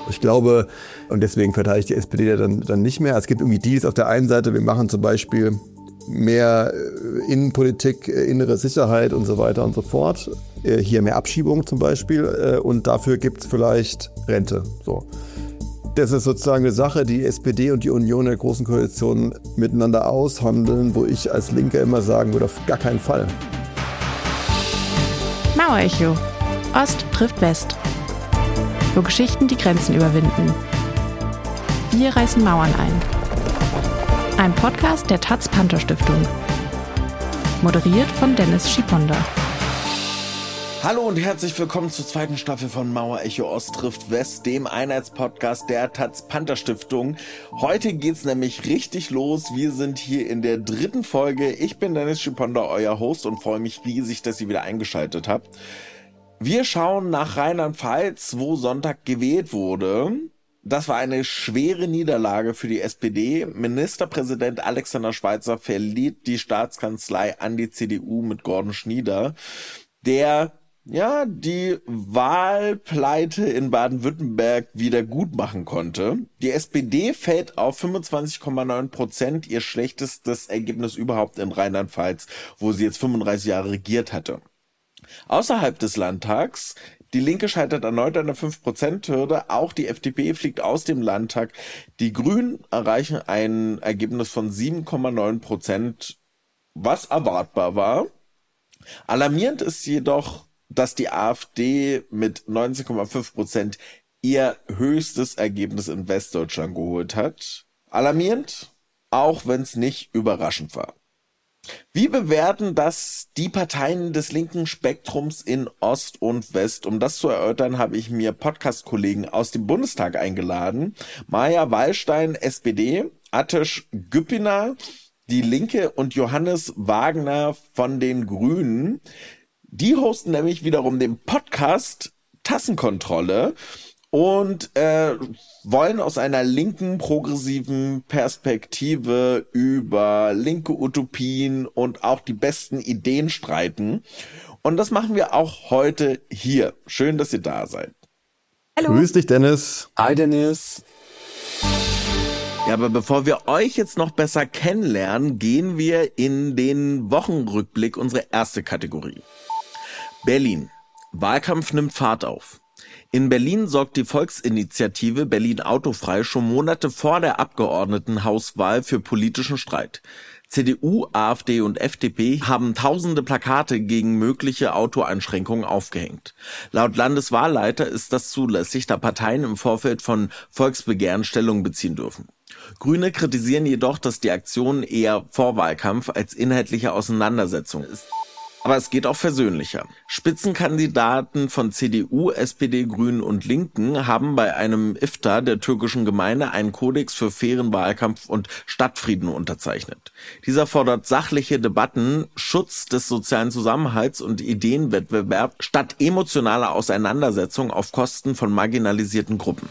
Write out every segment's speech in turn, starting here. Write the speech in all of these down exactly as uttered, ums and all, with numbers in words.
Ich glaube, und deswegen verteile ich die S P D dann, dann nicht mehr. Es gibt irgendwie Deals auf der einen Seite, wir machen zum Beispiel mehr Innenpolitik, innere Sicherheit und so weiter und so fort. Hier mehr Abschiebung zum Beispiel und dafür gibt es vielleicht Rente. So. Das ist sozusagen eine Sache, die S P D und die Union der Großen Koalition miteinander aushandeln, wo ich als Linker immer sagen würde, auf gar keinen Fall. Mauerecho. Ost trifft West. Wo Geschichten die Grenzen überwinden. Wir reißen Mauern ein. Ein Podcast der Taz Panther Stiftung. Moderiert von Dennis Schiponda. Hallo und herzlich willkommen zur zweiten Staffel von Mauerecho Ost trifft West, dem Einheitspodcast der Taz Panther Stiftung. Heute geht's nämlich richtig los. Wir sind hier in der dritten Folge. Ich bin Dennis Schiponda, euer Host, und freue mich riesig, dass ihr wieder eingeschaltet habt. Wir schauen nach Rheinland-Pfalz, wo Sonntag gewählt wurde. Das war eine schwere Niederlage für die S P D. Ministerpräsident Alexander Schweitzer verliert die Staatskanzlei an die C D U mit Gordon Schnieder, der ja die Wahlpleite in Baden-Württemberg wieder gut machen konnte. Die S P D fällt auf fünfundzwanzig Komma neun Prozent, ihr schlechtestes Ergebnis überhaupt in Rheinland-Pfalz, wo sie jetzt fünfunddreißig Jahre regiert hatte. Außerhalb des Landtags, die Linke scheitert erneut an der fünf Prozent Hürde, auch die F D P fliegt aus dem Landtag. Die Grünen erreichen ein Ergebnis von sieben Komma neun Prozent, was erwartbar war. Alarmierend ist jedoch, dass die AfD mit neunzehn Komma fünf Prozent ihr höchstes Ergebnis in Westdeutschland geholt hat. Alarmierend, auch wenn es nicht überraschend war. Wie bewerten das die Parteien des linken Spektrums in Ost und West? Um das zu erörtern, habe ich mir Podcast-Kollegen aus dem Bundestag eingeladen. Maja Wallstein, S P D, Ateş Güpiner, die Linke, und Johannes Wagner von den Grünen. Die hosten nämlich wiederum den Podcast Tassenkontrolle und äh, wollen aus einer linken, progressiven Perspektive über linke Utopien und auch die besten Ideen streiten. Und das machen wir auch heute hier. Schön, dass ihr da seid. Hallo. Grüß dich, Dennis. Hi, Dennis. Ja, aber bevor wir euch jetzt noch besser kennenlernen, gehen wir in den Wochenrückblick, unsere erste Kategorie. Berlin. Wahlkampf nimmt Fahrt auf. In Berlin sorgt die Volksinitiative Berlin autofrei schon Monate vor der Abgeordnetenhauswahl für politischen Streit. C D U, AfD und F D P haben tausende Plakate gegen mögliche Autoeinschränkungen aufgehängt. Laut Landeswahlleiter ist das zulässig, da Parteien im Vorfeld von Volksbegehren Stellung beziehen dürfen. Grüne kritisieren jedoch, dass die Aktion eher Vorwahlkampf als inhaltliche Auseinandersetzung ist. Aber es geht auch versöhnlicher. Spitzenkandidaten von C D U, S P D, Grünen und Linken haben bei einem Iftar der türkischen Gemeinde einen Kodex für fairen Wahlkampf und Stadtfrieden unterzeichnet. Dieser fordert sachliche Debatten, Schutz des sozialen Zusammenhalts und Ideenwettbewerb statt emotionaler Auseinandersetzung auf Kosten von marginalisierten Gruppen.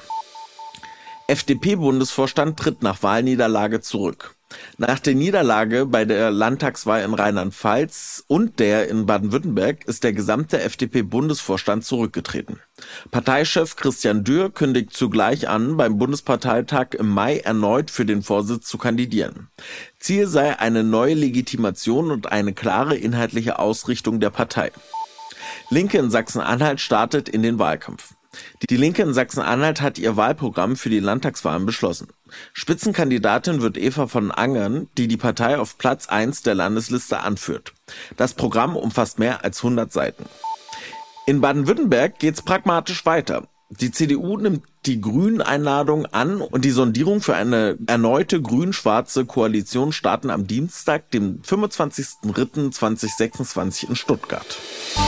F D P-Bundesvorstand tritt nach Wahlniederlage zurück. Nach der Niederlage bei der Landtagswahl in Rheinland-Pfalz und der in Baden-Württemberg ist der gesamte F D P-Bundesvorstand zurückgetreten. Parteichef Christian Dürr kündigt zugleich an, beim Bundesparteitag im Mai erneut für den Vorsitz zu kandidieren. Ziel sei eine neue Legitimation und eine klare inhaltliche Ausrichtung der Partei. Linke in Sachsen-Anhalt startet in den Wahlkampf. Die Linke in Sachsen-Anhalt hat ihr Wahlprogramm für die Landtagswahlen beschlossen. Spitzenkandidatin wird Eva von Angern, die die Partei auf Platz eins der Landesliste anführt. Das Programm umfasst mehr als hundert Seiten. In Baden-Württemberg geht's pragmatisch weiter. Die C D U nimmt die Grünen-Einladung an und die Sondierung für eine erneute grün-schwarze Koalition starten am Dienstag, dem fünfundzwanzigsten dritten zweitausendsechsundzwanzig in Stuttgart.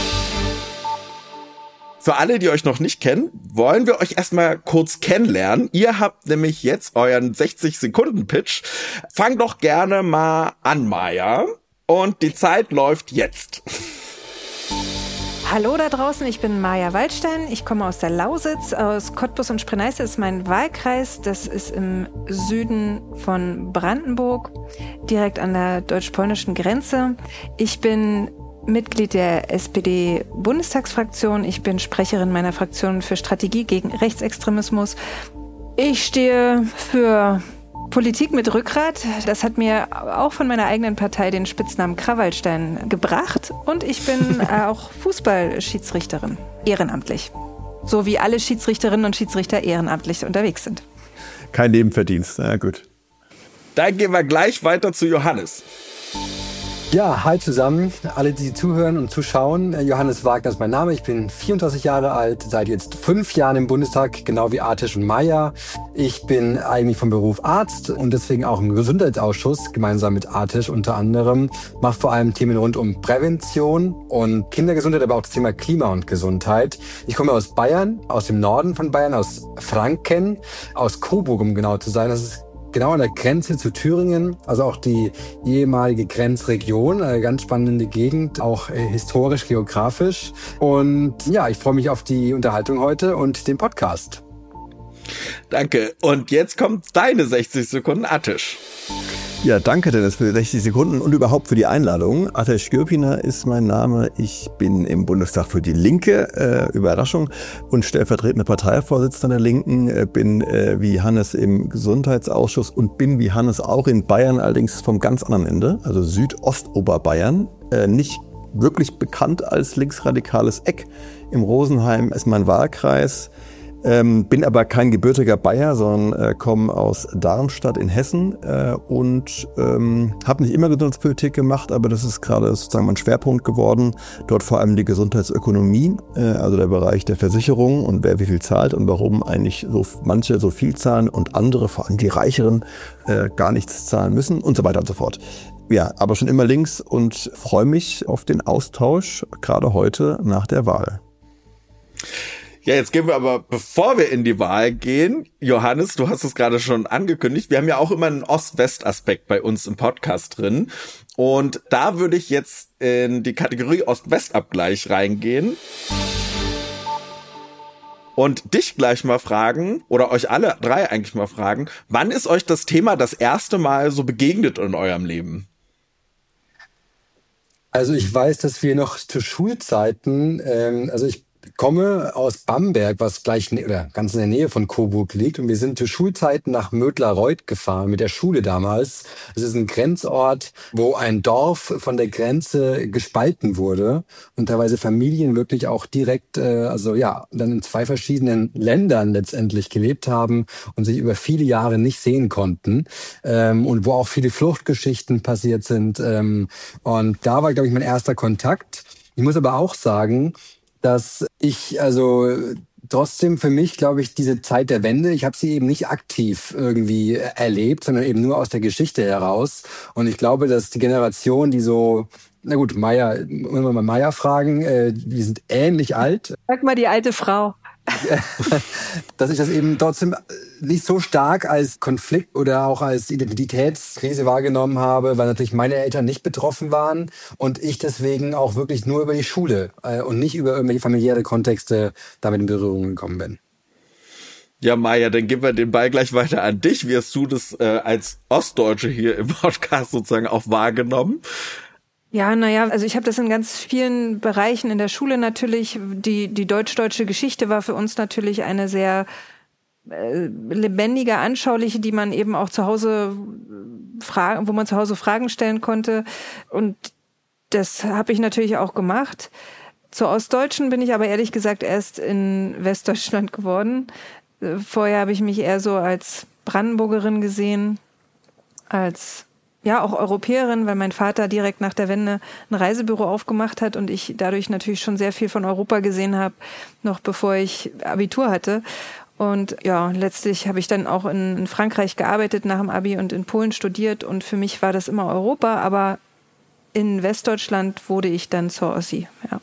Für alle, die euch noch nicht kennen, wollen wir euch erstmal kurz kennenlernen. Ihr habt nämlich jetzt euren sechzig-Sekunden-Pitch. Fang doch gerne mal an, Maja. Und die Zeit läuft jetzt. Hallo da draußen, ich bin Maja Wallstein. Ich komme aus der Lausitz, aus Cottbus und Spree-Neiße ist mein Wahlkreis. Das ist im Süden von Brandenburg, direkt an der deutsch-polnischen Grenze. Ich bin Mitglied der S P D-Bundestagsfraktion. Ich bin Sprecherin meiner Fraktion für Strategie gegen Rechtsextremismus. Ich stehe für Politik mit Rückgrat. Das hat mir auch von meiner eigenen Partei den Spitznamen Krawallstein gebracht. Und ich bin auch Fußballschiedsrichterin, ehrenamtlich. So wie alle Schiedsrichterinnen und Schiedsrichter ehrenamtlich unterwegs sind. Kein Nebenverdienst, na gut. Dann gehen wir gleich weiter zu Johannes. Ja, hi zusammen, alle, die zuhören und zuschauen. Johannes Wagner ist mein Name, ich bin vierunddreißig Jahre alt, seit jetzt fünf Jahren im Bundestag, genau wie Artisch und Maya. Ich bin eigentlich vom Beruf Arzt und deswegen auch im Gesundheitsausschuss, gemeinsam mit Artisch unter anderem. Mache vor allem Themen rund um Prävention und Kindergesundheit, aber auch das Thema Klima und Gesundheit. Ich komme aus Bayern, aus dem Norden von Bayern, aus Franken, aus Coburg, um genau zu sein. Das ist genau an der Grenze zu Thüringen, also auch die ehemalige Grenzregion, eine ganz spannende Gegend, auch äh, historisch, geografisch. Und ja, ich freue mich auf die Unterhaltung heute und den Podcast. Danke. Und jetzt kommt deine sechzig Sekunden Attisch. Ja, danke Dennis für die sechzig Sekunden und überhaupt für die Einladung. Ateş Gürpiner ist mein Name. Ich bin im Bundestag für die Linke, äh, Überraschung, und stellvertretender Parteivorsitzender der Linken. Äh, bin äh, wie Hannes im Gesundheitsausschuss und bin wie Hannes auch in Bayern, allerdings vom ganz anderen Ende, also Südostoberbayern. Äh, nicht wirklich bekannt als linksradikales Eck. Im Rosenheim ist mein Wahlkreis. Ähm, bin aber kein gebürtiger Bayer, sondern äh, komme aus Darmstadt in Hessen äh, und ähm, habe nicht immer Gesundheitspolitik gemacht, aber das ist gerade sozusagen mein Schwerpunkt geworden. Dort vor allem die Gesundheitsökonomie, äh, also der Bereich der Versicherung und wer wie viel zahlt und warum eigentlich so manche so viel zahlen und andere, vor allem die Reicheren, äh, gar nichts zahlen müssen und so weiter und so fort. Ja, aber schon immer links und freue mich auf den Austausch, gerade heute nach der Wahl. Ja, jetzt gehen wir aber, bevor wir in die Wahl gehen, Johannes, du hast es gerade schon angekündigt, wir haben ja auch immer einen Ost-West-Aspekt bei uns im Podcast drin. Und da würde ich jetzt in die Kategorie Ost-West-Abgleich reingehen und dich gleich mal fragen, oder euch alle drei eigentlich mal fragen, wann ist euch das Thema das erste Mal so begegnet in eurem Leben? Also ich weiß, dass wir noch zu Schulzeiten, ähm, also ich komme aus Bamberg, was gleich ne- oder ganz in der Nähe von Coburg liegt, und wir sind zu Schulzeiten nach Mödlareuth gefahren mit der Schule damals. Das ist ein Grenzort, wo ein Dorf von der Grenze gespalten wurde und teilweise Familien wirklich auch direkt, äh, also ja, dann in zwei verschiedenen Ländern letztendlich gelebt haben und sich über viele Jahre nicht sehen konnten, ähm, und wo auch viele Fluchtgeschichten passiert sind. Ähm, und da war, glaube ich, mein erster Kontakt. Ich muss aber auch sagen, dass ich also trotzdem für mich, glaube ich, diese Zeit der Wende, ich habe sie eben nicht aktiv irgendwie erlebt, sondern eben nur aus der Geschichte heraus. Und ich glaube, dass die Generation, die so, na gut, Maya, wenn wir mal Maya fragen, äh, die sind ähnlich alt. Sag mal die alte Frau. Dass ich das eben trotzdem nicht so stark als Konflikt oder auch als Identitätskrise wahrgenommen habe, weil natürlich meine Eltern nicht betroffen waren und ich deswegen auch wirklich nur über die Schule äh, und nicht über irgendwelche familiäre Kontexte damit in Berührung gekommen bin. Ja, Maya, dann geben wir den Ball gleich weiter an dich. Wie hast du das äh, als Ostdeutsche hier im Podcast sozusagen auch wahrgenommen? Ja, naja, also ich habe das in ganz vielen Bereichen in der Schule natürlich. Die, die deutsch-deutsche Geschichte war für uns natürlich eine sehr äh, lebendige, anschauliche, die man eben auch zu Hause fragen, wo man zu Hause Fragen stellen konnte. Und das habe ich natürlich auch gemacht. Zur Ostdeutschen bin ich aber ehrlich gesagt erst in Westdeutschland geworden. Vorher habe ich mich eher so als Brandenburgerin gesehen, als ja, auch Europäerin, weil mein Vater direkt nach der Wende ein Reisebüro aufgemacht hat und ich dadurch natürlich schon sehr viel von Europa gesehen habe, noch bevor ich Abitur hatte. Und ja, letztlich habe ich dann auch in, in Frankreich gearbeitet nach dem Abi und in Polen studiert und für mich war das immer Europa, aber in Westdeutschland wurde ich dann zur Ossi, ja.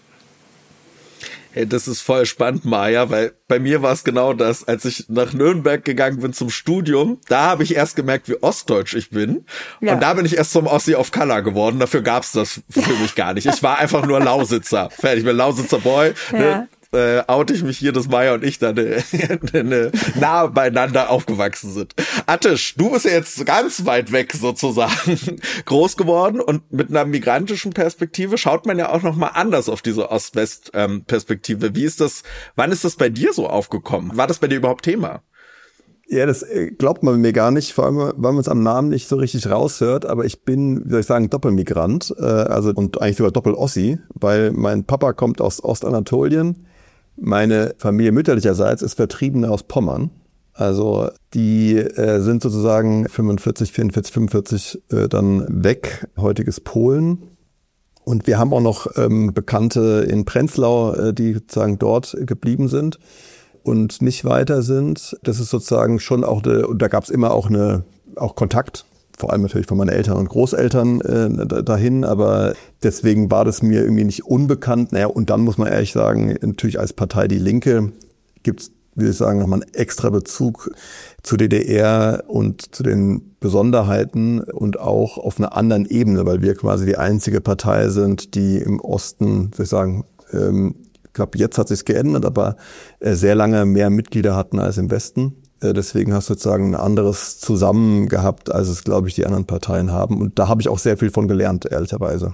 Hey, das ist voll spannend, Maya, weil bei mir war es genau das, als ich nach Nürnberg gegangen bin zum Studium, da habe ich erst gemerkt, wie ostdeutsch ich bin. Ja. Und da bin ich erst zum Ossi of Color geworden. Dafür gab's das für mich gar nicht. Ich war einfach nur Lausitzer. Fertig, ich bin Lausitzer Boy. Ja. Ne? äh, oute ich mich hier, dass Maya und ich da ne, ne, nah beieinander aufgewachsen sind. Atish, du bist ja jetzt ganz weit weg sozusagen groß geworden und mit einer migrantischen Perspektive schaut man ja auch nochmal anders auf diese Ost-West-Perspektive. Wie ist das, wann ist das bei dir so aufgekommen? War das bei dir überhaupt Thema? Ja, das glaubt man mir gar nicht, vor allem, weil man es am Namen nicht so richtig raushört, aber ich bin, wie soll ich sagen, Doppelmigrant, äh, also und eigentlich sogar Doppel-Ossi, weil mein Papa kommt aus Ostanatolien, meine Familie mütterlicherseits ist Vertriebene aus Pommern, also die äh, sind sozusagen fünfundvierzig, vierundvierzig, fünfundvierzig äh, dann weg, heutiges Polen. Und wir haben auch noch ähm, Bekannte in Prenzlau, äh, die sozusagen dort geblieben sind und nicht weiter sind. Das ist sozusagen schon auch eine, und da gab es immer auch eine, auch Kontakt, vor allem natürlich von meinen Eltern und Großeltern äh, dahin, aber deswegen war das mir irgendwie nicht unbekannt. Naja, und dann muss man ehrlich sagen, natürlich als Partei Die Linke gibt's, würde ich sagen, nochmal einen extra Bezug zur D D R und zu den Besonderheiten und auch auf einer anderen Ebene, weil wir quasi die einzige Partei sind, die im Osten, würde ich sagen, ähm, ich glaube, jetzt hat sich's geändert, aber äh, sehr lange mehr Mitglieder hatten als im Westen. Äh, deswegen hast du sozusagen ein anderes Zusammen gehabt, als es, glaube ich, die anderen Parteien haben. Und da habe ich auch sehr viel von gelernt, ehrlicherweise.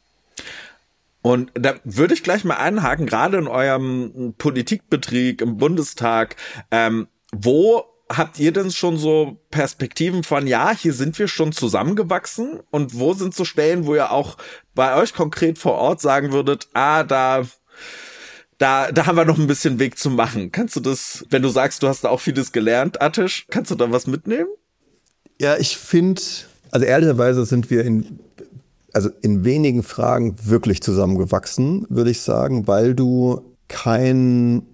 Und da würde ich gleich mal einhaken, gerade in eurem Politikbetrieb im Bundestag, ähm, wo habt ihr denn schon so Perspektiven von, ja, hier sind wir schon zusammengewachsen, und wo sind so Stellen, wo ihr auch bei euch konkret vor Ort sagen würdet, ah, da... Da, da haben wir noch ein bisschen Weg zu machen. Kannst du das, wenn du sagst, du hast da auch vieles gelernt, Atish, kannst du da was mitnehmen? Ja, ich finde, also ehrlicherweise sind wir in, also in wenigen Fragen wirklich zusammengewachsen, würde ich sagen, weil du kein,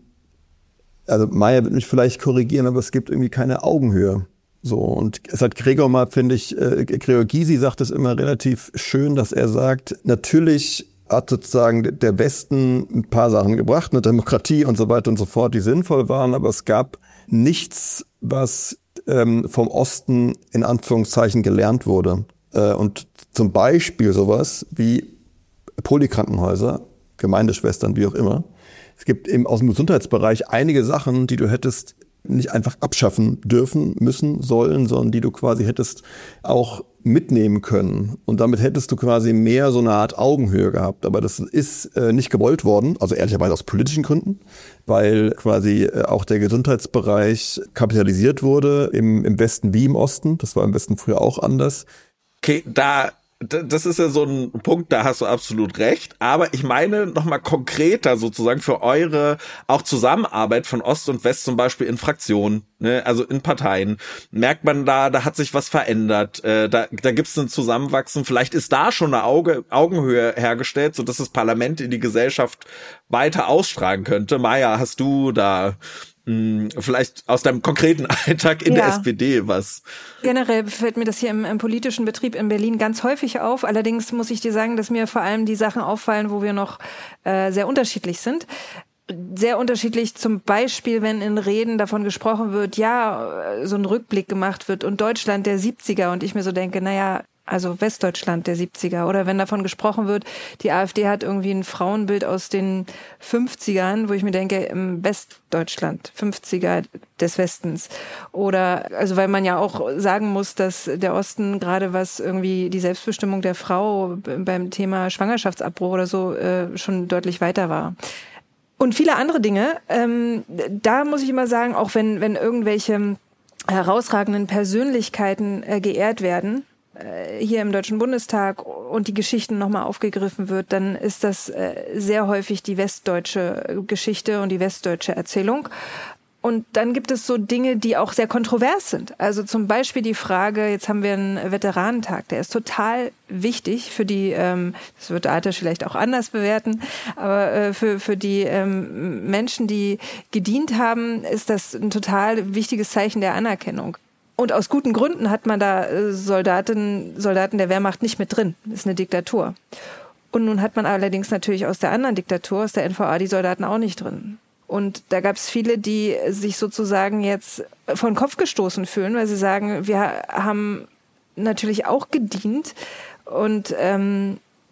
also Maya wird mich vielleicht korrigieren, aber es gibt irgendwie keine Augenhöhe. So, und es hat Gregor mal, finde ich, äh, Gregor Gysi sagt es immer relativ schön, dass er sagt, natürlich hat sozusagen der Westen ein paar Sachen gebracht, eine Demokratie und so weiter und so fort, die sinnvoll waren, aber es gab nichts, was ähm, vom Osten in Anführungszeichen gelernt wurde. Äh, und zum Beispiel sowas wie Polykrankenhäuser, Gemeindeschwestern, wie auch immer. Es gibt eben aus dem Gesundheitsbereich einige Sachen, die du hättest nicht einfach abschaffen dürfen, müssen, sollen, sondern die du quasi hättest auch mitnehmen können. Und damit hättest du quasi mehr so eine Art Augenhöhe gehabt. Aber das ist äh, nicht gewollt worden, also ehrlicherweise aus politischen Gründen, weil quasi äh, auch der Gesundheitsbereich kapitalisiert wurde, im, im Westen wie im Osten. Das war im Westen früher auch anders. Okay, da... Das ist ja so ein Punkt, da hast du absolut recht. Aber ich meine nochmal konkreter sozusagen für eure auch Zusammenarbeit von Ost und West, zum Beispiel in Fraktionen, ne, also in Parteien. Merkt man da, da hat sich was verändert. Äh, da da gibt es ein Zusammenwachsen. Vielleicht ist da schon eine Auge, Augenhöhe hergestellt, sodass das Parlament in die Gesellschaft weiter ausstrahlen könnte. Maya, hast du da vielleicht aus deinem konkreten Alltag in ja. der S P D was? Generell fällt mir das hier im, im politischen Betrieb in Berlin ganz häufig auf. Allerdings muss ich dir sagen, dass mir vor allem die Sachen auffallen, wo wir noch äh, sehr unterschiedlich sind. Sehr unterschiedlich zum Beispiel, wenn in Reden davon gesprochen wird, ja, so ein Rückblick gemacht wird und Deutschland der siebziger und ich mir so denke, naja, also Westdeutschland der siebziger. Oder wenn davon gesprochen wird, die AfD hat irgendwie ein Frauenbild aus den fünfzigern, wo ich mir denke, im Westdeutschland, fünfziger des Westens. Oder, also weil man ja auch sagen muss, dass der Osten gerade was irgendwie die Selbstbestimmung der Frau beim Thema Schwangerschaftsabbruch oder so äh, schon deutlich weiter war. Und viele andere Dinge. Ähm, da muss ich immer sagen, auch wenn, wenn irgendwelche herausragenden Persönlichkeiten äh, geehrt werden, hier im Deutschen Bundestag und die Geschichten nochmal aufgegriffen wird, dann ist das sehr häufig die westdeutsche Geschichte und die westdeutsche Erzählung. Und dann gibt es so Dinge, die auch sehr kontrovers sind. Also zum Beispiel die Frage, jetzt haben wir einen Veteranentag, der ist total wichtig für die, ähm, das wird Atish vielleicht auch anders bewerten, aber äh, für, für die ähm, Menschen, die gedient haben, ist das ein total wichtiges Zeichen der Anerkennung. Und aus guten Gründen hat man da Soldaten, Soldaten der Wehrmacht nicht mit drin. Das ist eine Diktatur. Und nun hat man allerdings natürlich aus der anderen Diktatur, aus der N V A, die Soldaten auch nicht drin. Und da gab es viele, die sich sozusagen jetzt vor den Kopf gestoßen fühlen, weil sie sagen, wir haben natürlich auch gedient und ähm,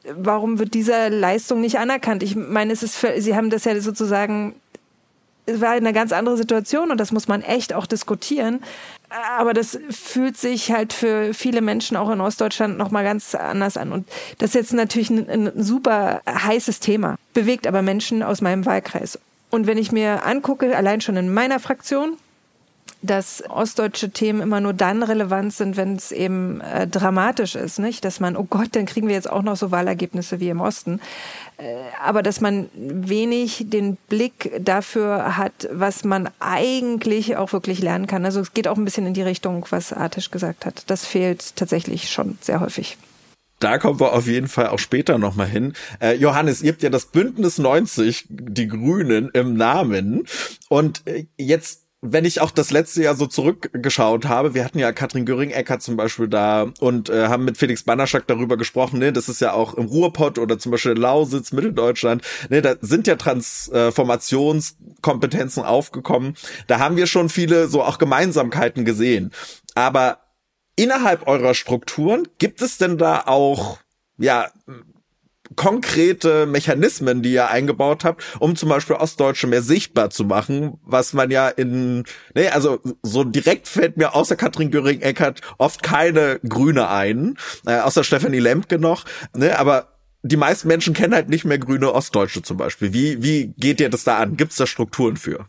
warum wird diese Leistung nicht anerkannt? Ich meine, es ist für, Sie haben das ja sozusagen, es war eine ganz andere Situation und das muss man echt auch diskutieren. Aber das fühlt sich halt für viele Menschen auch in Ostdeutschland nochmal ganz anders an. Und das ist jetzt natürlich ein, ein super heißes Thema, bewegt aber Menschen aus meinem Wahlkreis. Und wenn ich mir angucke, allein schon in meiner Fraktion, dass ostdeutsche Themen immer nur dann relevant sind, wenn es eben äh, dramatisch ist, nicht? Dass man, oh Gott, dann kriegen wir jetzt auch noch so Wahlergebnisse wie im Osten. Äh, aber dass man wenig den Blick dafür hat, was man eigentlich auch wirklich lernen kann. Also es geht auch ein bisschen in die Richtung, was Artisch gesagt hat. Das fehlt tatsächlich schon sehr häufig. Da kommen wir auf jeden Fall auch später nochmal hin. Äh, Johannes, ihr habt ja das Bündnis neunzig, die Grünen, im Namen. Und äh, jetzt, wenn ich auch das letzte Jahr so zurückgeschaut habe, wir hatten ja Katrin Göring-Eckardt zum Beispiel da und äh, haben mit Felix Banaschak darüber gesprochen, ne, das ist ja auch im Ruhrpott oder zum Beispiel Lausitz, Mitteldeutschland, ne, da sind ja Transformationskompetenzen aufgekommen. Da haben wir schon viele so auch Gemeinsamkeiten gesehen. Aber innerhalb eurer Strukturen, gibt es denn da auch, ja, konkrete Mechanismen, die ihr eingebaut habt, um zum Beispiel Ostdeutsche mehr sichtbar zu machen, was man ja in, ne, also so direkt fällt mir außer Katrin Göring-Eckardt oft keine Grüne ein, äh, außer Stefanie Lemke noch, ne, aber die meisten Menschen kennen halt nicht mehr grüne Ostdeutsche zum Beispiel. Wie, wie geht ihr das da an? Gibt es da Strukturen für?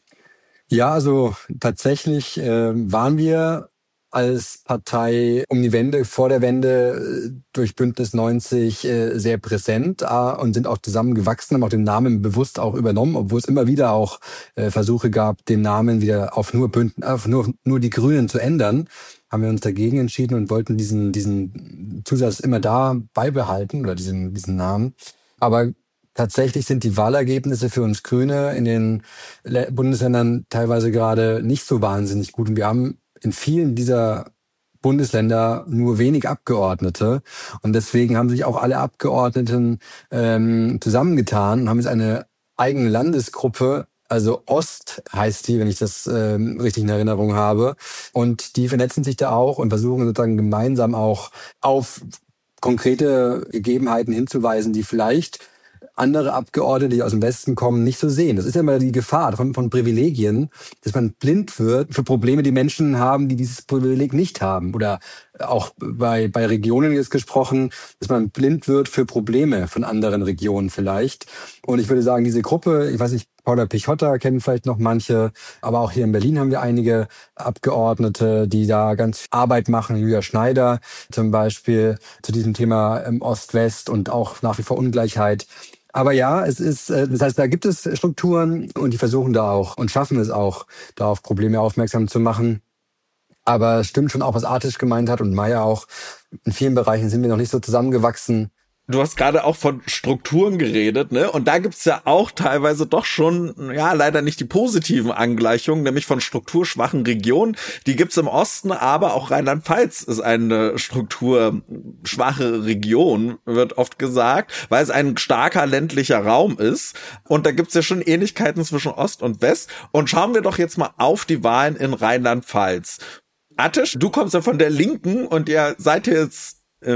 Ja, also tatsächlich äh, waren wir als Partei um die Wende, vor der Wende durch Bündnis neunzig äh, sehr präsent äh, und sind auch zusammengewachsen, haben auch den Namen bewusst auch übernommen, obwohl es immer wieder auch äh, Versuche gab, den Namen wieder auf nur Bündnis, auf nur, nur die Grünen zu ändern. Haben wir uns dagegen entschieden und wollten diesen, diesen Zusatz immer da beibehalten oder diesen, diesen Namen. Aber tatsächlich sind die Wahlergebnisse für uns Grüne in den Bundesländern teilweise gerade nicht so wahnsinnig gut. Und wir haben in vielen dieser Bundesländer nur wenig Abgeordnete. Und deswegen haben sich auch alle Abgeordneten ähm, zusammengetan und haben jetzt eine eigene Landesgruppe, also Ost heißt die, wenn ich das ähm, richtig in Erinnerung habe. Und die vernetzen sich da auch und versuchen sozusagen gemeinsam auch auf konkrete Gegebenheiten hinzuweisen, die vielleicht andere Abgeordnete, die aus dem Westen kommen, nicht so sehen. Das ist ja immer die Gefahr von, von Privilegien, dass man blind wird für Probleme, die Menschen haben, die dieses Privileg nicht haben. Oder auch bei, bei Regionen ist gesprochen, dass man blind wird für Probleme von anderen Regionen vielleicht. Und ich würde sagen, diese Gruppe, ich weiß nicht, Paula Pichotta kennen vielleicht noch manche, aber auch hier in Berlin haben wir einige Abgeordnete, die da ganz viel Arbeit machen. Julia Schneider zum Beispiel zu diesem Thema Ost-West und auch nach wie vor Ungleichheit. Aber ja, es ist, das heißt, da gibt es Strukturen und die versuchen da auch und schaffen es auch, da auf Probleme aufmerksam zu machen. Aber es stimmt schon auch, was Artisch gemeint hat und Maya auch. In vielen Bereichen sind wir noch nicht so zusammengewachsen. Du hast gerade auch von Strukturen geredet, ne? Und da gibt's ja auch teilweise doch schon, ja, leider nicht die positiven Angleichungen, nämlich von strukturschwachen Regionen. Die gibt's im Osten, aber auch Rheinland-Pfalz ist eine strukturschwache Region, wird oft gesagt, weil es ein starker ländlicher Raum ist. Und da gibt's ja schon Ähnlichkeiten zwischen Ost und West. Und schauen wir doch jetzt mal auf die Wahlen in Rheinland-Pfalz. Artisch, du kommst ja von der Linken und ihr seid jetzt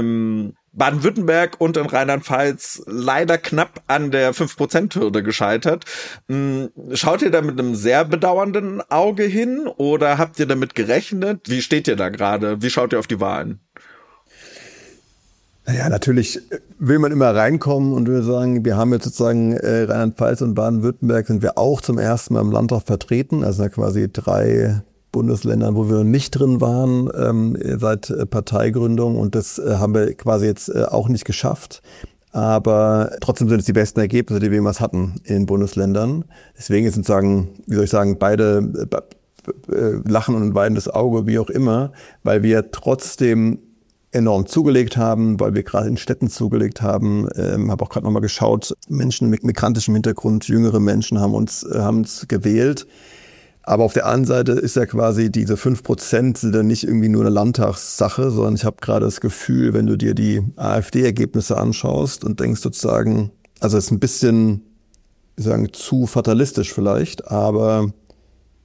im Baden-Württemberg und in Rheinland-Pfalz leider knapp an der fünf Prozent Hürde gescheitert. Schaut ihr da mit einem sehr bedauernden Auge hin oder habt ihr damit gerechnet? Wie steht ihr da gerade? Wie schaut ihr auf die Wahlen? Naja, natürlich will man immer reinkommen und will sagen, wir haben jetzt sozusagen äh, Rheinland-Pfalz und Baden-Württemberg sind wir auch zum ersten Mal im Landtag vertreten. Also quasi drei Bundesländern, wo wir nicht drin waren ähm, seit äh, Parteigründung und das äh, haben wir quasi jetzt äh, auch nicht geschafft. Aber trotzdem sind es die besten Ergebnisse, die wir jemals hatten in Bundesländern. Deswegen ist sozusagen, wie soll ich sagen, beide äh, äh, lachen und ein weinendes Auge, wie auch immer, weil wir trotzdem enorm zugelegt haben, weil wir gerade in Städten zugelegt haben. Ähm, habe auch gerade nochmal geschaut, Menschen mit migrantischem Hintergrund, jüngere Menschen haben uns, äh, haben uns gewählt. Aber auf der anderen Seite ist ja quasi diese fünf Prozent sind dann nicht irgendwie nur eine Landtagssache, sondern ich habe gerade das Gefühl, wenn du dir die AfD-Ergebnisse anschaust und denkst sozusagen, also es ist ein bisschen, wie sagen, zu fatalistisch vielleicht, aber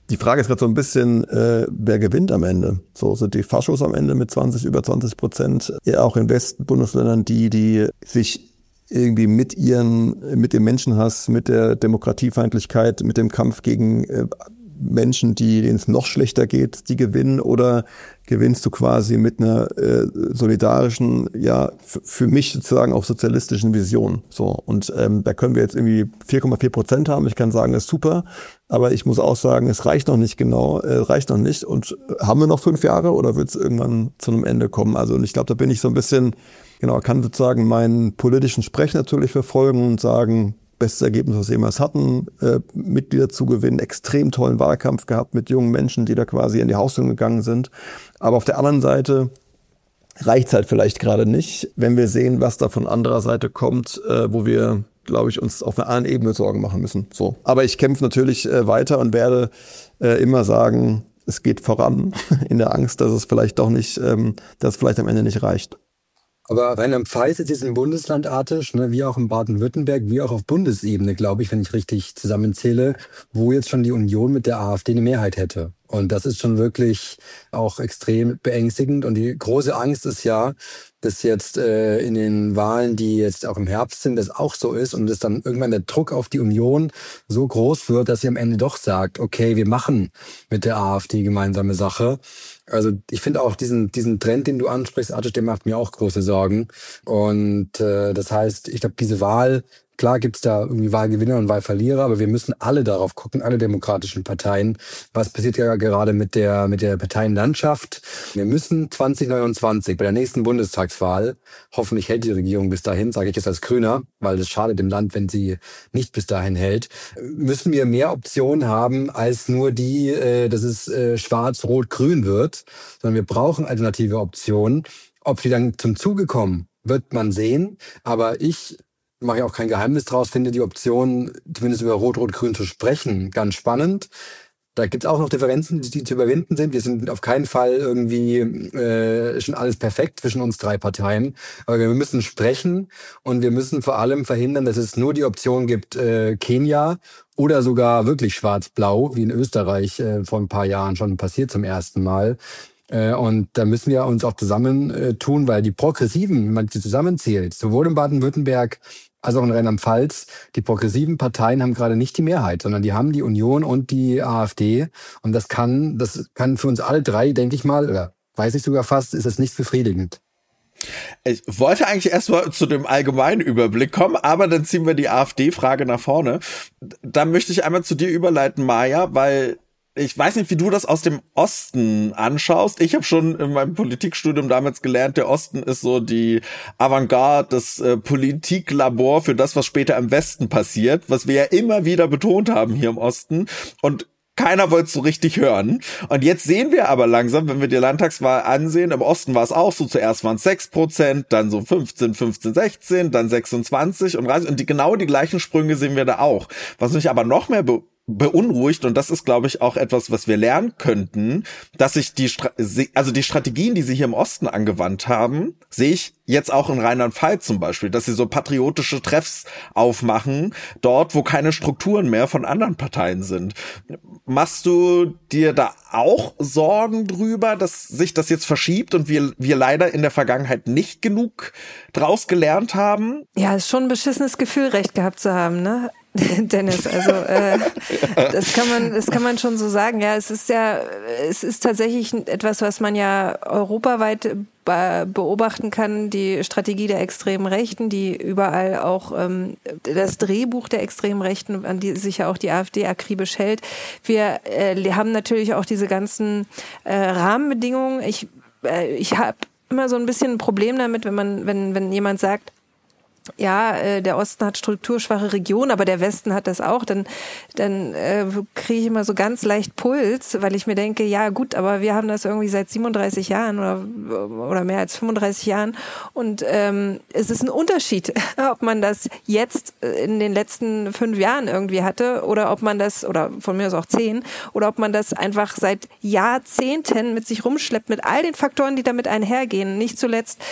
die Frage ist gerade so ein bisschen, äh, wer gewinnt am Ende? So sind die Faschos am Ende mit zwanzig, über zwanzig Prozent, ja auch in Westen-Bundesländern die, die sich irgendwie mit ihren, mit dem Menschenhass, mit der Demokratiefeindlichkeit, mit dem Kampf gegen äh, Menschen, die, denen es noch schlechter geht, die gewinnen, oder gewinnst du quasi mit einer äh, solidarischen, ja, f- für mich sozusagen auch sozialistischen Vision. So, und ähm, da können wir jetzt irgendwie vier Komma vier Prozent haben. Ich kann sagen, das ist super, aber ich muss auch sagen, es reicht noch nicht genau, äh, reicht noch nicht. Und haben wir noch fünf Jahre oder wird es irgendwann zu einem Ende kommen? Also, und ich glaube, da bin ich so ein bisschen, genau, kann sozusagen meinen politischen Sprech natürlich verfolgen und sagen, bestes Ergebnis, was wir jemals hatten, äh, Mitglieder zu gewinnen, extrem tollen Wahlkampf gehabt mit jungen Menschen, die da quasi in die Haustür gegangen sind. Aber auf der anderen Seite reicht's halt vielleicht gerade nicht, wenn wir sehen, was da von anderer Seite kommt, äh, wo wir, glaube ich, uns auf einer anderen Ebene Sorgen machen müssen. So. Aber ich kämpfe natürlich äh, weiter und werde äh, immer sagen, es geht voran in der Angst, dass es vielleicht doch nicht, ähm, dass es vielleicht am Ende nicht reicht. Aber Rheinland-Pfalz ist jetzt ein Bundeslandartig, ne, wie auch in Baden-Württemberg, wie auch auf Bundesebene, glaube ich, wenn ich richtig zusammenzähle, wo jetzt schon die Union mit der AfD eine Mehrheit hätte. Und das ist schon wirklich auch extrem beängstigend. Und die große Angst ist ja, dass jetzt äh, in den Wahlen, die jetzt auch im Herbst sind, das auch so ist und dass dann irgendwann der Druck auf die Union so groß wird, dass sie am Ende doch sagt, okay, wir machen mit der AfD gemeinsame Sache. Also ich finde auch diesen diesen Trend, den du ansprichst, Artisch, der macht mir auch große Sorgen. Und äh, das heißt, ich glaube, diese Wahl, klar gibt's da irgendwie Wahlgewinner und Wahlverlierer, aber wir müssen alle darauf gucken, alle demokratischen Parteien. Was passiert ja gerade mit der mit der Parteienlandschaft? Wir müssen zwanzig neunundzwanzig bei der nächsten Bundestagswahl, hoffentlich hält die Regierung bis dahin, sage ich jetzt als Grüner, weil es schadet dem Land, wenn sie nicht bis dahin hält, müssen wir mehr Optionen haben als nur die, äh, dass es äh, schwarz, rot, grün wird, sondern wir brauchen alternative Optionen. Ob die dann zum Zuge kommen, wird man sehen. Aber ich mache ich auch kein Geheimnis draus, finde die Option, zumindest über Rot-Rot-Grün zu sprechen, ganz spannend. Da gibt es auch noch Differenzen, die, die zu überwinden sind. Wir sind auf keinen Fall irgendwie äh, schon alles perfekt zwischen uns drei Parteien. Aber wir müssen sprechen und wir müssen vor allem verhindern, dass es nur die Option gibt, äh, Kenia oder sogar wirklich schwarz-blau, wie in Österreich äh, vor ein paar Jahren schon passiert zum ersten Mal. Äh, und da müssen wir uns auch zusammen äh, tun, weil die Progressiven, wenn man sie zusammenzählt, sowohl in Baden-Württemberg als auch in Rheinland-Pfalz, die progressiven Parteien haben gerade nicht die Mehrheit, sondern die haben die Union und die AfD. Und das kann, das kann für uns alle drei, denke ich mal, oder weiß ich sogar fast, ist es nicht befriedigend. Ich wollte eigentlich erstmal zu dem allgemeinen Überblick kommen, aber dann ziehen wir die AfD-Frage nach vorne. Da möchte ich einmal zu dir überleiten, Maja, weil ich weiß nicht, wie du das aus dem Osten anschaust. Ich habe schon in meinem Politikstudium damals gelernt, der Osten ist so die Avantgarde, das äh, Politiklabor für das, was später im Westen passiert, was wir ja immer wieder betont haben hier im Osten. Und keiner wollte es so richtig hören. Und jetzt sehen wir aber langsam, wenn wir die Landtagswahl ansehen, im Osten war es auch so, zuerst waren es sechs Prozent, dann so fünfzehn, fünfzehn, sechzehn, dann sechsundzwanzig und dreißig. Und die, genau die gleichen Sprünge sehen wir da auch. Was mich aber noch mehr be- beunruhigt, und das ist, glaube ich, auch etwas, was wir lernen könnten, dass sich die, also die Strategien, die sie hier im Osten angewandt haben, sehe ich jetzt auch in Rheinland-Pfalz zum Beispiel, dass sie so patriotische Treffs aufmachen, dort, wo keine Strukturen mehr von anderen Parteien sind. Machst du dir da auch Sorgen drüber, dass sich das jetzt verschiebt und wir, wir leider in der Vergangenheit nicht genug draus gelernt haben? Ja, ist schon ein beschissenes Gefühl, recht gehabt zu haben, ne? Dennis, also äh, das kann man, das kann man schon so sagen. Ja, es ist ja, es ist tatsächlich etwas, was man ja europaweit beobachten kann, die Strategie der extremen Rechten, die überall auch ähm, das Drehbuch der extremen Rechten, an die sich ja auch die AfD akribisch hält. Wir äh, haben natürlich auch diese ganzen äh, Rahmenbedingungen. Ich, äh, ich habe immer so ein bisschen ein Problem damit, wenn man, wenn, wenn jemand sagt, ja, äh, der Osten hat strukturschwache Regionen, aber der Westen hat das auch, dann, dann äh, kriege ich immer so ganz leicht Puls, weil ich mir denke, ja gut, aber wir haben das irgendwie seit siebenunddreißig Jahren oder, oder mehr als fünfunddreißig Jahren und ähm, es ist ein Unterschied, ob man das jetzt in den letzten fünf Jahren irgendwie hatte oder ob man das, oder von mir aus auch zehn, oder ob man das einfach seit Jahrzehnten mit sich rumschleppt, mit all den Faktoren, die damit einhergehen, nicht zuletzt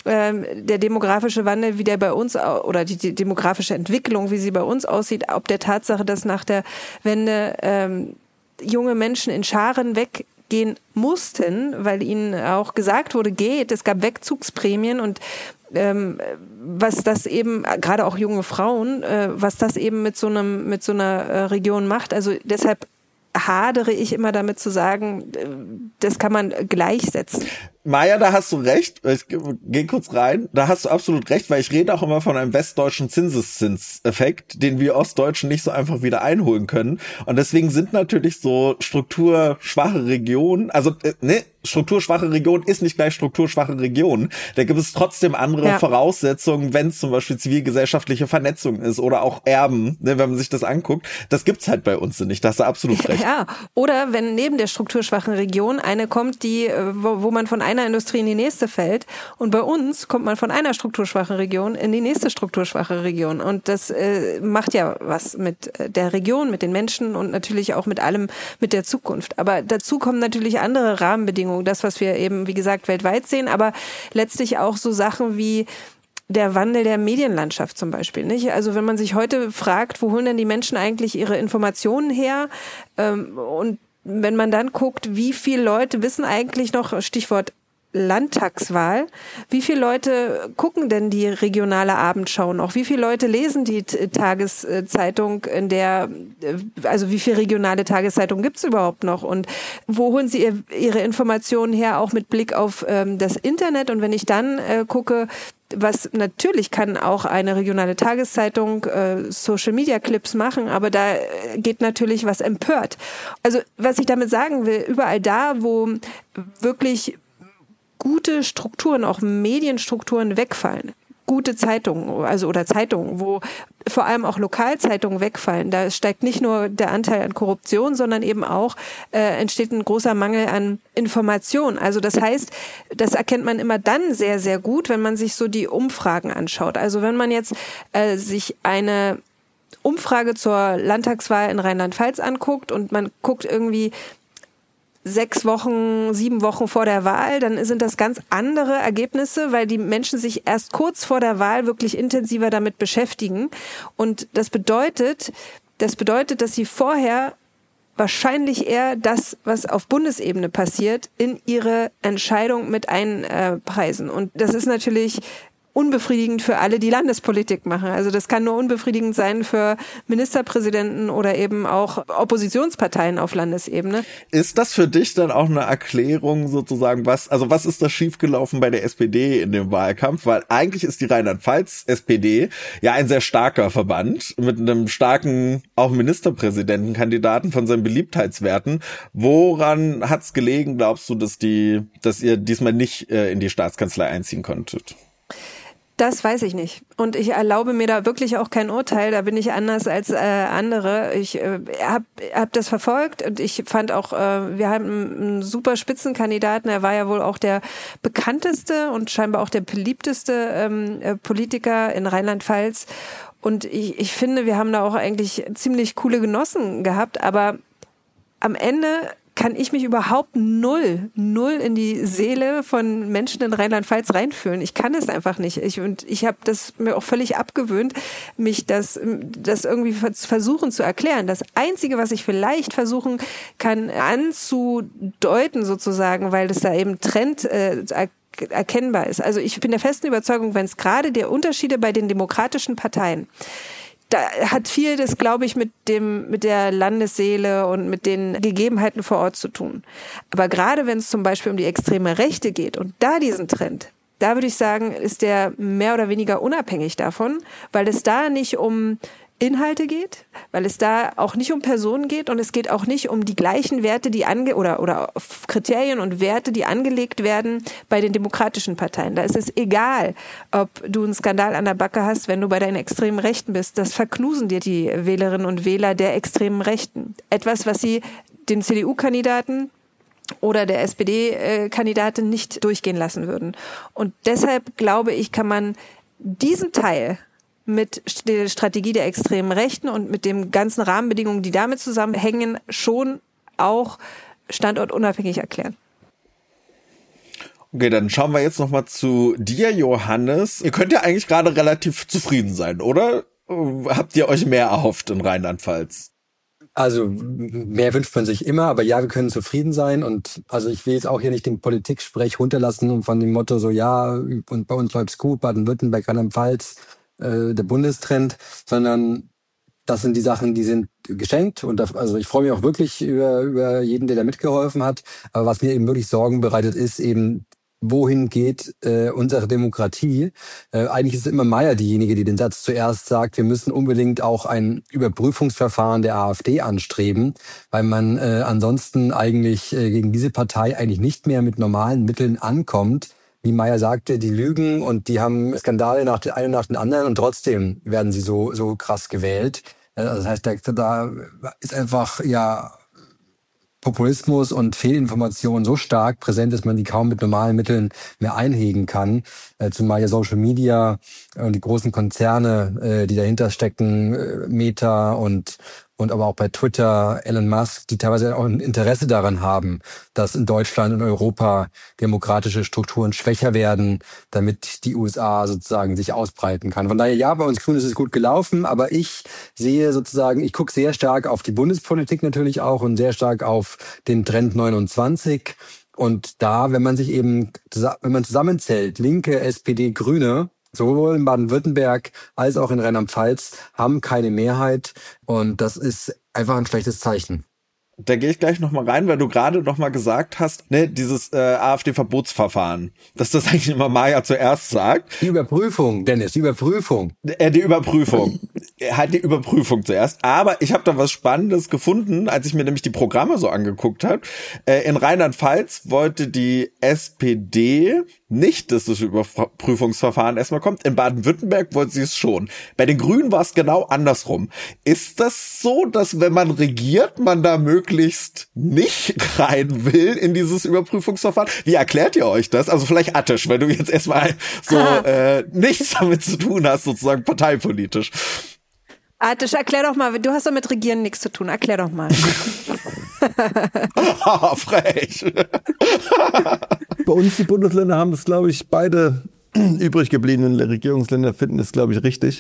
der demografische Wandel, wie der bei uns, oder die, die demografische Entwicklung, wie sie bei uns aussieht, ob der Tatsache, dass nach der Wende ähm, junge Menschen in Scharen weggehen mussten, weil ihnen auch gesagt wurde, geht, es gab Wegzugsprämien und ähm, was das eben, gerade auch junge Frauen, äh, was das eben mit so einem, mit so einer äh, Region macht. Also deshalb hadere ich immer damit zu sagen, das kann man gleichsetzen. Maja, da hast du recht. Ich gehe kurz rein. Da hast du absolut recht, weil ich rede auch immer von einem westdeutschen Zinseszinseffekt, den wir Ostdeutschen nicht so einfach wieder einholen können. Und deswegen sind natürlich so strukturschwache Regionen, also ne, strukturschwache Region ist nicht gleich strukturschwache Region. Da gibt es trotzdem andere ja. Voraussetzungen, wenn es zum Beispiel zivilgesellschaftliche Vernetzung ist oder auch Erben, ne, wenn man sich das anguckt. Das gibt's halt bei uns nicht. Da hast du absolut recht. Ja, oder wenn neben der strukturschwachen Region eine kommt, die, wo, wo man von einer Industrie in die nächste fällt. Und bei uns kommt man von einer strukturschwachen Region in die nächste strukturschwache Region. Und das äh, macht ja was mit der Region, mit den Menschen und natürlich auch mit allem, mit der Zukunft. Aber dazu kommen natürlich andere Rahmenbedingungen. Das, was wir eben, wie gesagt, weltweit sehen, aber letztlich auch so Sachen wie der Wandel der Medienlandschaft zum Beispiel, nicht? Also wenn man sich heute fragt, wo holen denn die Menschen eigentlich ihre Informationen her? Ähm, und wenn man dann guckt, wie viele Leute wissen eigentlich noch, Stichwort Landtagswahl, wie viele Leute gucken denn die regionale Abendschau noch? Wie viele Leute lesen die Tageszeitung, in der, also wie viele regionale Tageszeitungen gibt es überhaupt noch? Und wo holen sie ihre Informationen her, auch mit Blick auf ähm, das Internet? Und wenn ich dann äh, gucke, was natürlich kann auch eine regionale Tageszeitung äh, Social-Media-Clips machen, aber da geht natürlich was empört. Also was ich damit sagen will, überall da, wo wirklich gute Strukturen, auch Medienstrukturen wegfallen, gute Zeitungen, also oder Zeitungen, wo vor allem auch Lokalzeitungen wegfallen, da steigt nicht nur der Anteil an Korruption, sondern eben auch äh, entsteht ein großer Mangel an Information. Also das heißt, das erkennt man immer dann sehr, sehr gut, wenn man sich so die Umfragen anschaut. Also wenn man jetzt äh, sich eine Umfrage zur Landtagswahl in Rheinland-Pfalz anguckt und man guckt irgendwie sechs Wochen, sieben Wochen vor der Wahl, dann sind das ganz andere Ergebnisse, weil die Menschen sich erst kurz vor der Wahl wirklich intensiver damit beschäftigen. Und das bedeutet, das bedeutet, dass sie vorher wahrscheinlich eher das, was auf Bundesebene passiert, in ihre Entscheidung mit einpreisen. Und das ist natürlich unbefriedigend für alle, die Landespolitik machen. Also das kann nur unbefriedigend sein für Ministerpräsidenten oder eben auch Oppositionsparteien auf Landesebene. Ist das für dich dann auch eine Erklärung sozusagen, was, also was ist da schiefgelaufen bei der S P D in dem Wahlkampf? Weil eigentlich ist die Rheinland-Pfalz S P D ja ein sehr starker Verband mit einem starken auch Ministerpräsidentenkandidaten von seinen Beliebtheitswerten. Woran hat's gelegen, glaubst du, dass die, dass ihr diesmal nicht äh, in die Staatskanzlei einziehen konntet? Das weiß ich nicht. Und ich erlaube mir da wirklich auch kein Urteil. Da bin ich anders als äh, andere. Ich äh, habe hab das verfolgt und ich fand auch, äh, wir haben einen super Spitzenkandidaten. Er war ja wohl auch der bekannteste und scheinbar auch der beliebteste ähm, äh, Politiker in Rheinland-Pfalz. Und ich, ich finde, wir haben da auch eigentlich ziemlich coole Genossen gehabt. Aber am Ende kann ich mich überhaupt null, null in die Seele von Menschen in Rheinland-Pfalz reinfühlen. Ich kann es einfach nicht. Ich, und ich habe das mir auch völlig abgewöhnt, mich das, das irgendwie versuchen zu erklären. Das Einzige, was ich vielleicht versuchen kann anzudeuten sozusagen, weil das da eben Trend äh, erkennbar ist. Also ich bin der festen Überzeugung, wenn es gerade der Unterschiede bei den demokratischen Parteien, da hat viel das, glaube ich, mit dem, mit der Landesseele und mit den Gegebenheiten vor Ort zu tun. Aber gerade wenn es zum Beispiel um die extreme Rechte geht und da diesen Trend, da würde ich sagen, ist der mehr oder weniger unabhängig davon, weil es da nicht um Inhalte geht, weil es da auch nicht um Personen geht und es geht auch nicht um die gleichen Werte, die ange oder oder Kriterien und Werte, die angelegt werden bei den demokratischen Parteien. Da ist es egal, ob du einen Skandal an der Backe hast, wenn du bei deinen extremen Rechten bist. Das verknusen dir die Wählerinnen und Wähler der extremen Rechten. Etwas, was sie dem C D U-Kandidaten oder der S P D-Kandidatin nicht durchgehen lassen würden. Und deshalb glaube ich, kann man diesen Teil mit der Strategie der extremen Rechten und mit den ganzen Rahmenbedingungen, die damit zusammenhängen, schon auch standortunabhängig erklären. Okay, dann schauen wir jetzt nochmal zu dir, Johannes. Ihr könnt ja eigentlich gerade relativ zufrieden sein, oder? Habt ihr euch mehr erhofft in Rheinland-Pfalz? Also mehr wünscht man sich immer, aber ja, wir können zufrieden sein. Und also ich will jetzt auch hier nicht den Politik-Sprech runterlassen und von dem Motto so, ja, und bei uns läuft's gut, Baden-Württemberg, Rheinland-Pfalz, äh, der Bundestrend, sondern das sind die Sachen, die sind geschenkt. Und das, also ich freue mich auch wirklich über, über jeden, der da mitgeholfen hat. Aber was mir eben wirklich Sorgen bereitet, ist eben, wohin geht äh, unsere Demokratie? Äh, eigentlich ist immer Maier diejenige, die den Satz zuerst sagt, wir müssen unbedingt auch ein Überprüfungsverfahren der AfD anstreben, weil man äh, ansonsten eigentlich äh, gegen diese Partei eigentlich nicht mehr mit normalen Mitteln ankommt. Wie Maier sagte, die lügen und die haben Skandale nach den einen nach den anderen und trotzdem werden sie so so krass gewählt. Also das heißt, da, da ist einfach ja Populismus und Fehlinformation so stark präsent, dass man die kaum mit normalen Mitteln mehr einhegen kann. Äh, zumal ja Social Media und die großen Konzerne, äh, die dahinter stecken, äh, Meta und und aber auch bei Twitter, Elon Musk, die teilweise auch ein Interesse daran haben, dass in Deutschland und Europa demokratische Strukturen schwächer werden, damit die U S A sozusagen sich ausbreiten kann. Von daher, ja, bei uns Grünen ist es gut gelaufen, aber ich sehe sozusagen, ich gucke sehr stark auf die Bundespolitik natürlich auch und sehr stark auf den Trend neunundzwanzig. Und da, wenn man sich eben, wenn man zusammenzählt, Linke, S P D, Grüne, sowohl in Baden-Württemberg als auch in Rheinland-Pfalz haben keine Mehrheit und das ist einfach ein schlechtes Zeichen. Da gehe ich gleich nochmal rein, weil du gerade nochmal gesagt hast, ne, dieses äh, AfD-Verbotsverfahren, dass das eigentlich immer Maier zuerst sagt. Die Überprüfung, Dennis, die Überprüfung. Äh, die Überprüfung. Er hat die Überprüfung zuerst. Aber ich habe da was Spannendes gefunden, als ich mir nämlich die Programme so angeguckt habe. Äh, in Rheinland-Pfalz wollte die S P D nicht, dass das Überprüfungsverfahren erstmal kommt. In Baden-Württemberg wollte sie es schon. Bei den Grünen war es genau andersrum. Ist das so, dass wenn man regiert, man da möglichst nicht rein will in dieses Überprüfungsverfahren? Wie erklärt ihr euch das? Also vielleicht Attisch, wenn du jetzt erstmal so äh, nichts damit zu tun hast, sozusagen parteipolitisch. Attisch, erklär doch mal, du hast doch mit Regieren nichts zu tun. Erklär doch mal. Ah, frech. Bei uns, die Bundesländer, haben das, glaube ich, beide übrig gebliebenen Regierungsländer finden das, glaube ich, richtig.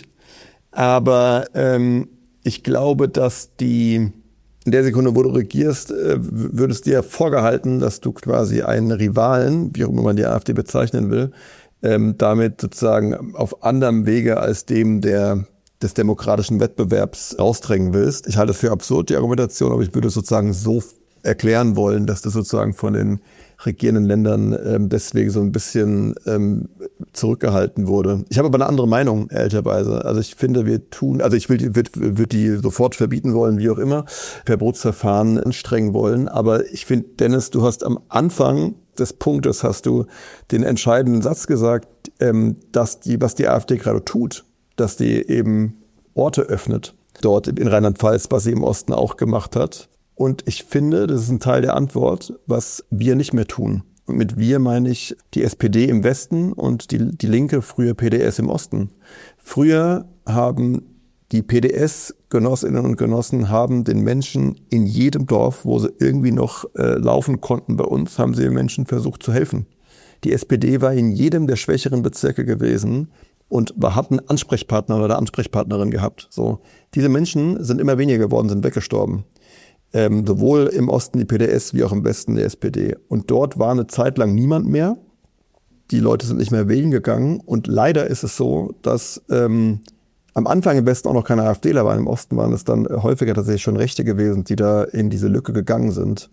Aber ähm, ich glaube, dass die, in der Sekunde, wo du regierst, äh, würdest dir vorgehalten, dass du quasi einen Rivalen, wie auch immer man die AfD bezeichnen will, ähm, damit sozusagen auf anderem Wege als dem der des demokratischen Wettbewerbs rausdrängen willst. Ich halte es für absurd, die Argumentation, aber ich würde sozusagen so erklären wollen, dass das sozusagen von den regierenden Ländern ähm, deswegen so ein bisschen ähm, zurückgehalten wurde. Ich habe aber eine andere Meinung, ehrlicherweise. Also ich finde, wir tun, also ich will die, würde würd die sofort verbieten wollen, wie auch immer, Verbotsverfahren anstrengen wollen. Aber ich finde, Dennis, du hast am Anfang des Punktes hast du den entscheidenden Satz gesagt, ähm, dass die, was die AfD gerade tut, dass die eben Orte öffnet, dort in Rheinland-Pfalz, was sie im Osten auch gemacht hat. Und ich finde, das ist ein Teil der Antwort, was wir nicht mehr tun. Und mit wir meine ich die S P D im Westen und die, die Linke, früher P D S im Osten. Früher haben die P D S-Genossinnen und Genossen haben den Menschen in jedem Dorf, wo sie irgendwie noch äh, laufen konnten bei uns, haben sie den Menschen versucht zu helfen. Die S P D war in jedem der schwächeren Bezirke gewesen und hat einen Ansprechpartner oder Ansprechpartnerin gehabt. So, diese Menschen sind immer weniger geworden, sind weggestorben. Ähm, sowohl im Osten die P D S wie auch im Westen die S P D. Und dort war eine Zeit lang niemand mehr. Die Leute sind nicht mehr wählen gegangen. Und leider ist es so, dass ähm, am Anfang im Westen auch noch keine AfDler waren. Im Osten waren es dann häufiger tatsächlich schon Rechte gewesen, die da in diese Lücke gegangen sind.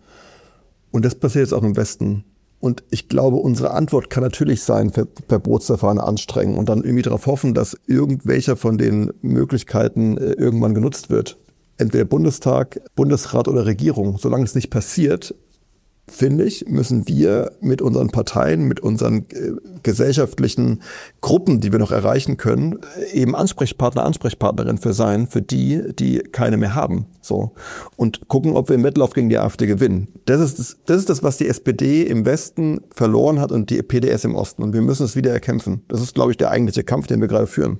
Und das passiert jetzt auch im Westen. Und ich glaube, unsere Antwort kann natürlich sein, Ver- Verbotsverfahren anstrengen und dann irgendwie darauf hoffen, dass irgendwelcher von den Möglichkeiten äh, irgendwann genutzt wird. Entweder Bundestag, Bundesrat oder Regierung. Solange es nicht passiert, finde ich, müssen wir mit unseren Parteien, mit unseren äh, gesellschaftlichen Gruppen, die wir noch erreichen können, eben Ansprechpartner, Ansprechpartnerin für sein, für die, die keine mehr haben. So. Und gucken, ob wir im Wettlauf gegen die AfD gewinnen. Das ist das, das ist das, was die S P D im Westen verloren hat und die P D S im Osten. Und wir müssen es wieder erkämpfen. Das ist, glaube ich, der eigentliche Kampf, den wir gerade führen.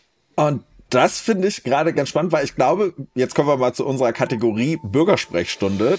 Und das finde ich gerade ganz spannend, weil ich glaube, jetzt kommen wir mal zu unserer Kategorie Bürgersprechstunde.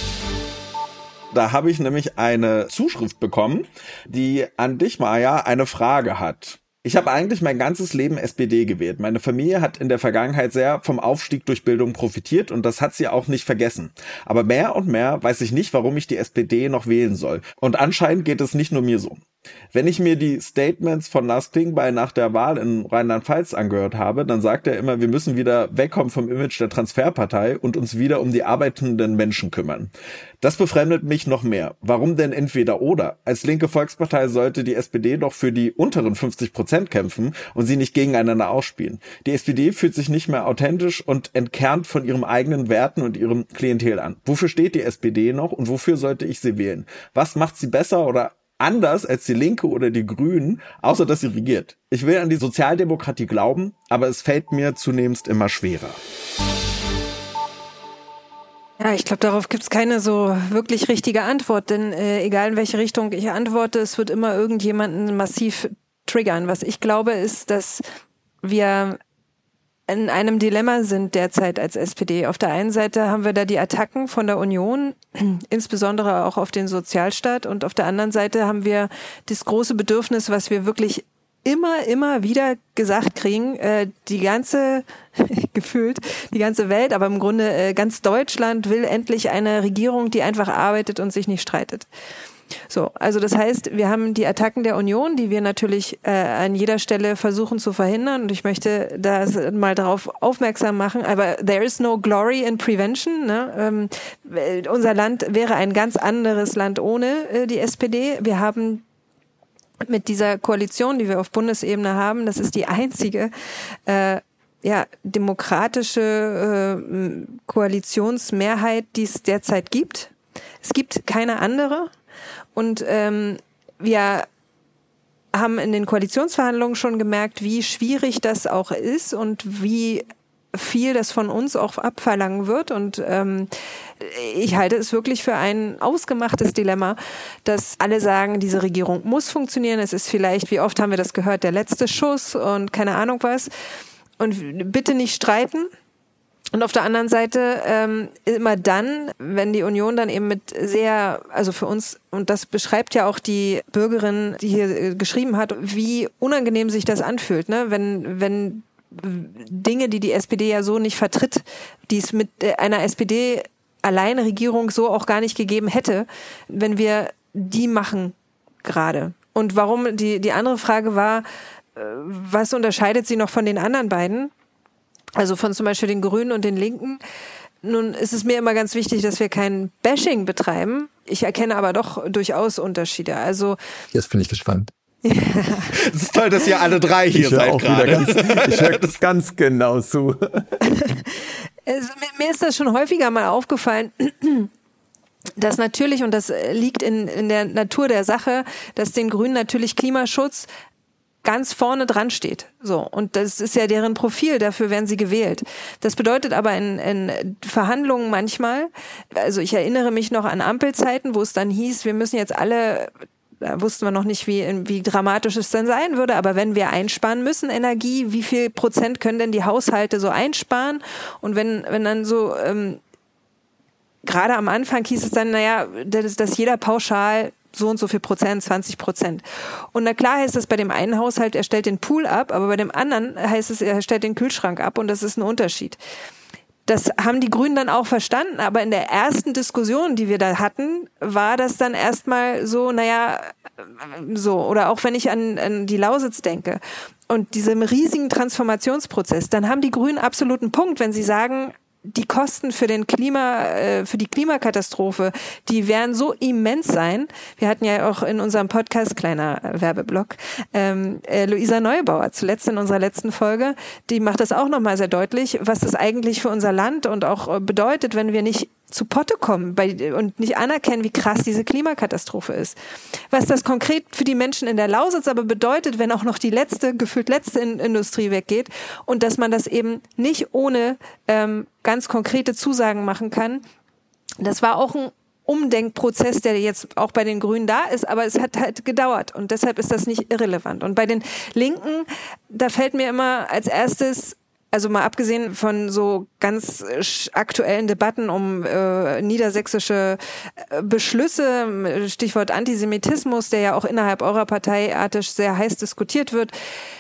Da habe ich nämlich eine Zuschrift bekommen, die an dich, Maja, eine Frage hat. Ich habe eigentlich mein ganzes Leben S P D gewählt. Meine Familie hat in der Vergangenheit sehr vom Aufstieg durch Bildung profitiert und das hat sie auch nicht vergessen. Aber mehr und mehr weiß ich nicht, warum ich die S P D noch wählen soll. Und anscheinend geht es nicht nur mir so. Wenn ich mir die Statements von Lars Klingbeil nach der Wahl in Rheinland-Pfalz angehört habe, dann sagt er immer, wir müssen wieder wegkommen vom Image der Transferpartei und uns wieder um die arbeitenden Menschen kümmern. Das befremdet mich noch mehr. Warum denn entweder oder? Als linke Volkspartei sollte die S P D doch für die unteren fünfzig Prozent kämpfen und sie nicht gegeneinander ausspielen. Die S P D fühlt sich nicht mehr authentisch und entkernt von ihren eigenen Werten und ihrem Klientel an. Wofür steht die S P D noch und wofür sollte ich sie wählen? Was macht sie besser oder anders als die Linke oder die Grünen, außer dass sie regiert? Ich will an die Sozialdemokratie glauben, aber es fällt mir zunehmend immer schwerer. Ja, ich glaube, darauf gibt's keine so wirklich richtige Antwort, denn äh, egal in welche Richtung ich antworte, es wird immer irgendjemanden massiv triggern. Was ich glaube, ist, dass wir in einem Dilemma sind derzeit als S P D. Auf der einen Seite haben wir da die Attacken von der Union, insbesondere auch auf den Sozialstaat, und auf der anderen Seite haben wir das große Bedürfnis, was wir wirklich immer, immer wieder gesagt kriegen, äh, die ganze, gefühlt, die ganze Welt, aber im Grunde äh, ganz Deutschland will endlich eine Regierung, die einfach arbeitet und sich nicht streitet. So, also das heißt, wir haben die Attacken der Union, die wir natürlich äh, an jeder Stelle versuchen zu verhindern, und ich möchte da mal darauf aufmerksam machen, aber there is no glory in prevention, ne? Ähm, unser Land wäre ein ganz anderes Land ohne äh, die S P D. Wir haben mit dieser Koalition, die wir auf Bundesebene haben, das ist die einzige äh, ja, demokratische äh, Koalitionsmehrheit, die es derzeit gibt. Es gibt keine andere. Und ähm, wir haben in den Koalitionsverhandlungen schon gemerkt, wie schwierig das auch ist und wie viel das von uns auch abverlangen wird. Und ähm, ich halte es wirklich für ein ausgemachtes Dilemma, dass alle sagen, diese Regierung muss funktionieren. Es ist vielleicht, wie oft haben wir das gehört, der letzte Schuss und keine Ahnung was. Und bitte nicht streiten. Und auf der anderen Seite ähm, immer dann, wenn die Union dann eben mit sehr, also für uns, und das beschreibt ja auch die Bürgerin, die hier äh, geschrieben hat, wie unangenehm sich das anfühlt, ne? Wenn wenn Dinge, die die S P D ja so nicht vertritt, die es mit einer S P D Alleinregierung so auch gar nicht gegeben hätte, wenn wir die machen gerade. Und warum, die die andere Frage war, was unterscheidet sie noch von den anderen beiden? Also von zum Beispiel den Grünen und den Linken. Nun ist es mir immer ganz wichtig, dass wir kein Bashing betreiben. Ich erkenne aber doch durchaus Unterschiede. Also jetzt bin ich gespannt. Es ist toll, dass ihr alle drei hier ich seid gerade. Ich höre das ganz genau zu. Also, mir ist das schon häufiger mal aufgefallen, dass natürlich, und das liegt in, in der Natur der Sache, dass den Grünen natürlich Klimaschutz ganz vorne dran steht. So. Und das ist ja deren Profil, dafür werden sie gewählt. Das bedeutet aber in, in Verhandlungen manchmal, also ich erinnere mich noch an Ampelzeiten, wo es dann hieß, wir müssen jetzt alle, da wussten wir noch nicht, wie, wie dramatisch es dann sein würde, aber wenn wir einsparen müssen Energie, wie viel Prozent können denn die Haushalte so einsparen? Und wenn, wenn dann so, ähm, gerade am Anfang hieß es dann, naja, dass, dass jeder pauschal so und so viel Prozent, zwanzig Prozent. Und na klar heißt das bei dem einen Haushalt, er stellt den Pool ab, aber bei dem anderen heißt es, er stellt den Kühlschrank ab, und das ist ein Unterschied. Das haben die Grünen dann auch verstanden, aber in der ersten Diskussion, die wir da hatten, war das dann erstmal so, naja, so, oder auch wenn ich an, an die Lausitz denke und diesem riesigen Transformationsprozess, dann haben die Grünen absoluten Punkt, wenn sie sagen, die Kosten für den Klima, äh, für die Klimakatastrophe, die werden so immens sein. Wir hatten ja auch in unserem Podcast, kleiner Werbeblock, ähm, äh, Luisa Neubauer, zuletzt in unserer letzten Folge, die macht das auch nochmal sehr deutlich, was das eigentlich für unser Land und auch bedeutet, wenn wir nicht zu Potte kommen bei, und nicht anerkennen, wie krass diese Klimakatastrophe ist. Was das konkret für die Menschen in der Lausitz aber bedeutet, wenn auch noch die letzte, gefühlt letzte in Industrie weggeht, und dass man das eben nicht ohne ähm, ganz konkrete Zusagen machen kann. Das war auch ein Umdenkprozess, der jetzt auch bei den Grünen da ist, aber es hat halt gedauert, und deshalb ist das nicht irrelevant. Und bei den Linken, da fällt mir immer als erstes Also mal abgesehen von so ganz aktuellen Debatten um äh, niedersächsische Beschlüsse, Stichwort Antisemitismus, der ja auch innerhalb eurer Partei Artisch sehr heiß diskutiert wird.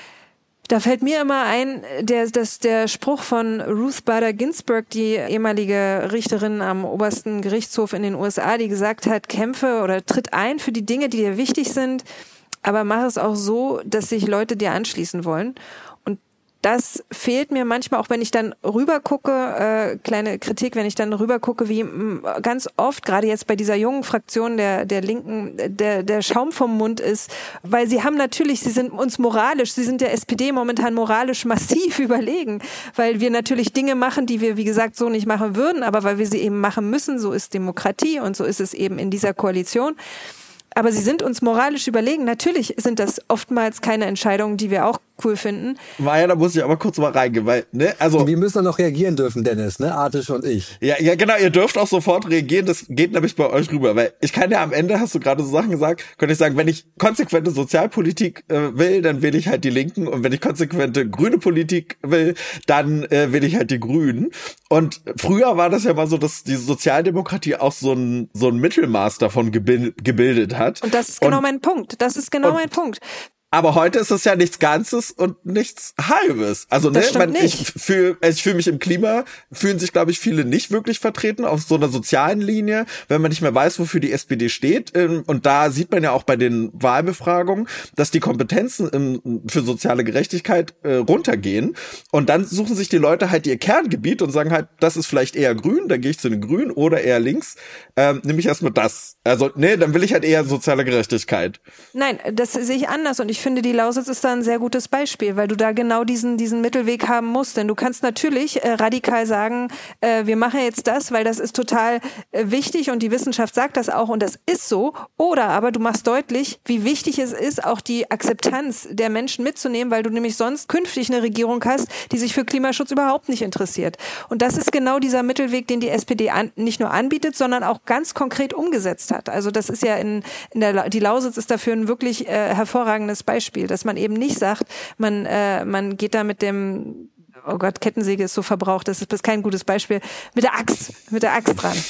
Da fällt mir immer ein, der, das, der Spruch von Ruth Bader Ginsburg, die ehemalige Richterin am obersten Gerichtshof in den U S A, die gesagt hat, kämpfe oder tritt ein für die Dinge, die dir wichtig sind, aber mach es auch so, dass sich Leute dir anschließen wollen. Und das fehlt mir manchmal, auch wenn ich dann rübergucke, äh, kleine Kritik, wenn ich dann rübergucke, wie m, ganz oft, gerade jetzt bei dieser jungen Fraktion der der Linken, der der Schaum vom Mund ist, weil sie haben natürlich, sie sind uns moralisch, sie sind der S P D momentan moralisch massiv überlegen, weil wir natürlich Dinge machen, die wir, wie gesagt, so nicht machen würden, aber weil wir sie eben machen müssen, so ist Demokratie und so ist es eben in dieser Koalition. Aber sie sind uns moralisch überlegen. Natürlich sind das oftmals keine Entscheidungen, die wir auch cool finden. Maja, da muss ich aber kurz mal reingehen, weil, ne, also. Wir müssen noch reagieren dürfen, Dennis, ne, Artisch und ich. Ja, ja, genau, ihr dürft auch sofort reagieren, das geht nämlich bei euch rüber, weil ich kann ja am Ende, hast du gerade so Sachen gesagt, könnte ich sagen, wenn ich konsequente Sozialpolitik äh, will, dann will ich halt die Linken, und wenn ich konsequente grüne Politik will, dann äh, will ich halt die Grünen. Und früher war das ja mal so, dass die Sozialdemokratie auch so ein, so ein Mittelmaß davon gebild, gebildet hat. Und das ist genau und, mein Punkt, das ist genau und, mein Punkt. Aber heute ist es ja nichts Ganzes und nichts Halbes. Also, ne, man, ich fühle, ich fühle mich im Klima, fühlen sich, glaube ich, viele nicht wirklich vertreten auf so einer sozialen Linie, wenn man nicht mehr weiß, wofür die S P D steht. Und da sieht man ja auch bei den Wahlbefragungen, dass die Kompetenzen für soziale Gerechtigkeit äh, runtergehen. Und dann suchen sich die Leute halt ihr Kerngebiet und sagen halt, das ist vielleicht eher grün, dann gehe ich zu den Grünen, oder eher links, ähm, nehme ich erstmal das. Also, ne, dann will ich halt eher soziale Gerechtigkeit. Nein, das sehe ich anders, und ich Ich finde, die Lausitz ist da ein sehr gutes Beispiel, weil du da genau diesen diesen Mittelweg haben musst. Denn du kannst natürlich äh, radikal sagen, äh, wir machen jetzt das, weil das ist total äh, wichtig und die Wissenschaft sagt das auch und das ist so. Oder aber du machst deutlich, wie wichtig es ist, auch die Akzeptanz der Menschen mitzunehmen, weil du nämlich sonst künftig eine Regierung hast, die sich für Klimaschutz überhaupt nicht interessiert. Und das ist genau dieser Mittelweg, den die S P D an, nicht nur anbietet, sondern auch ganz konkret umgesetzt hat. Also das ist ja in, in der, die Lausitz ist dafür ein wirklich äh, hervorragendes Beispiel. Beispiel, dass man eben nicht sagt, man äh, man geht da mit dem, oh Gott, Kettensäge ist so verbraucht, das ist kein gutes Beispiel, mit der Axt, mit der Axt dran.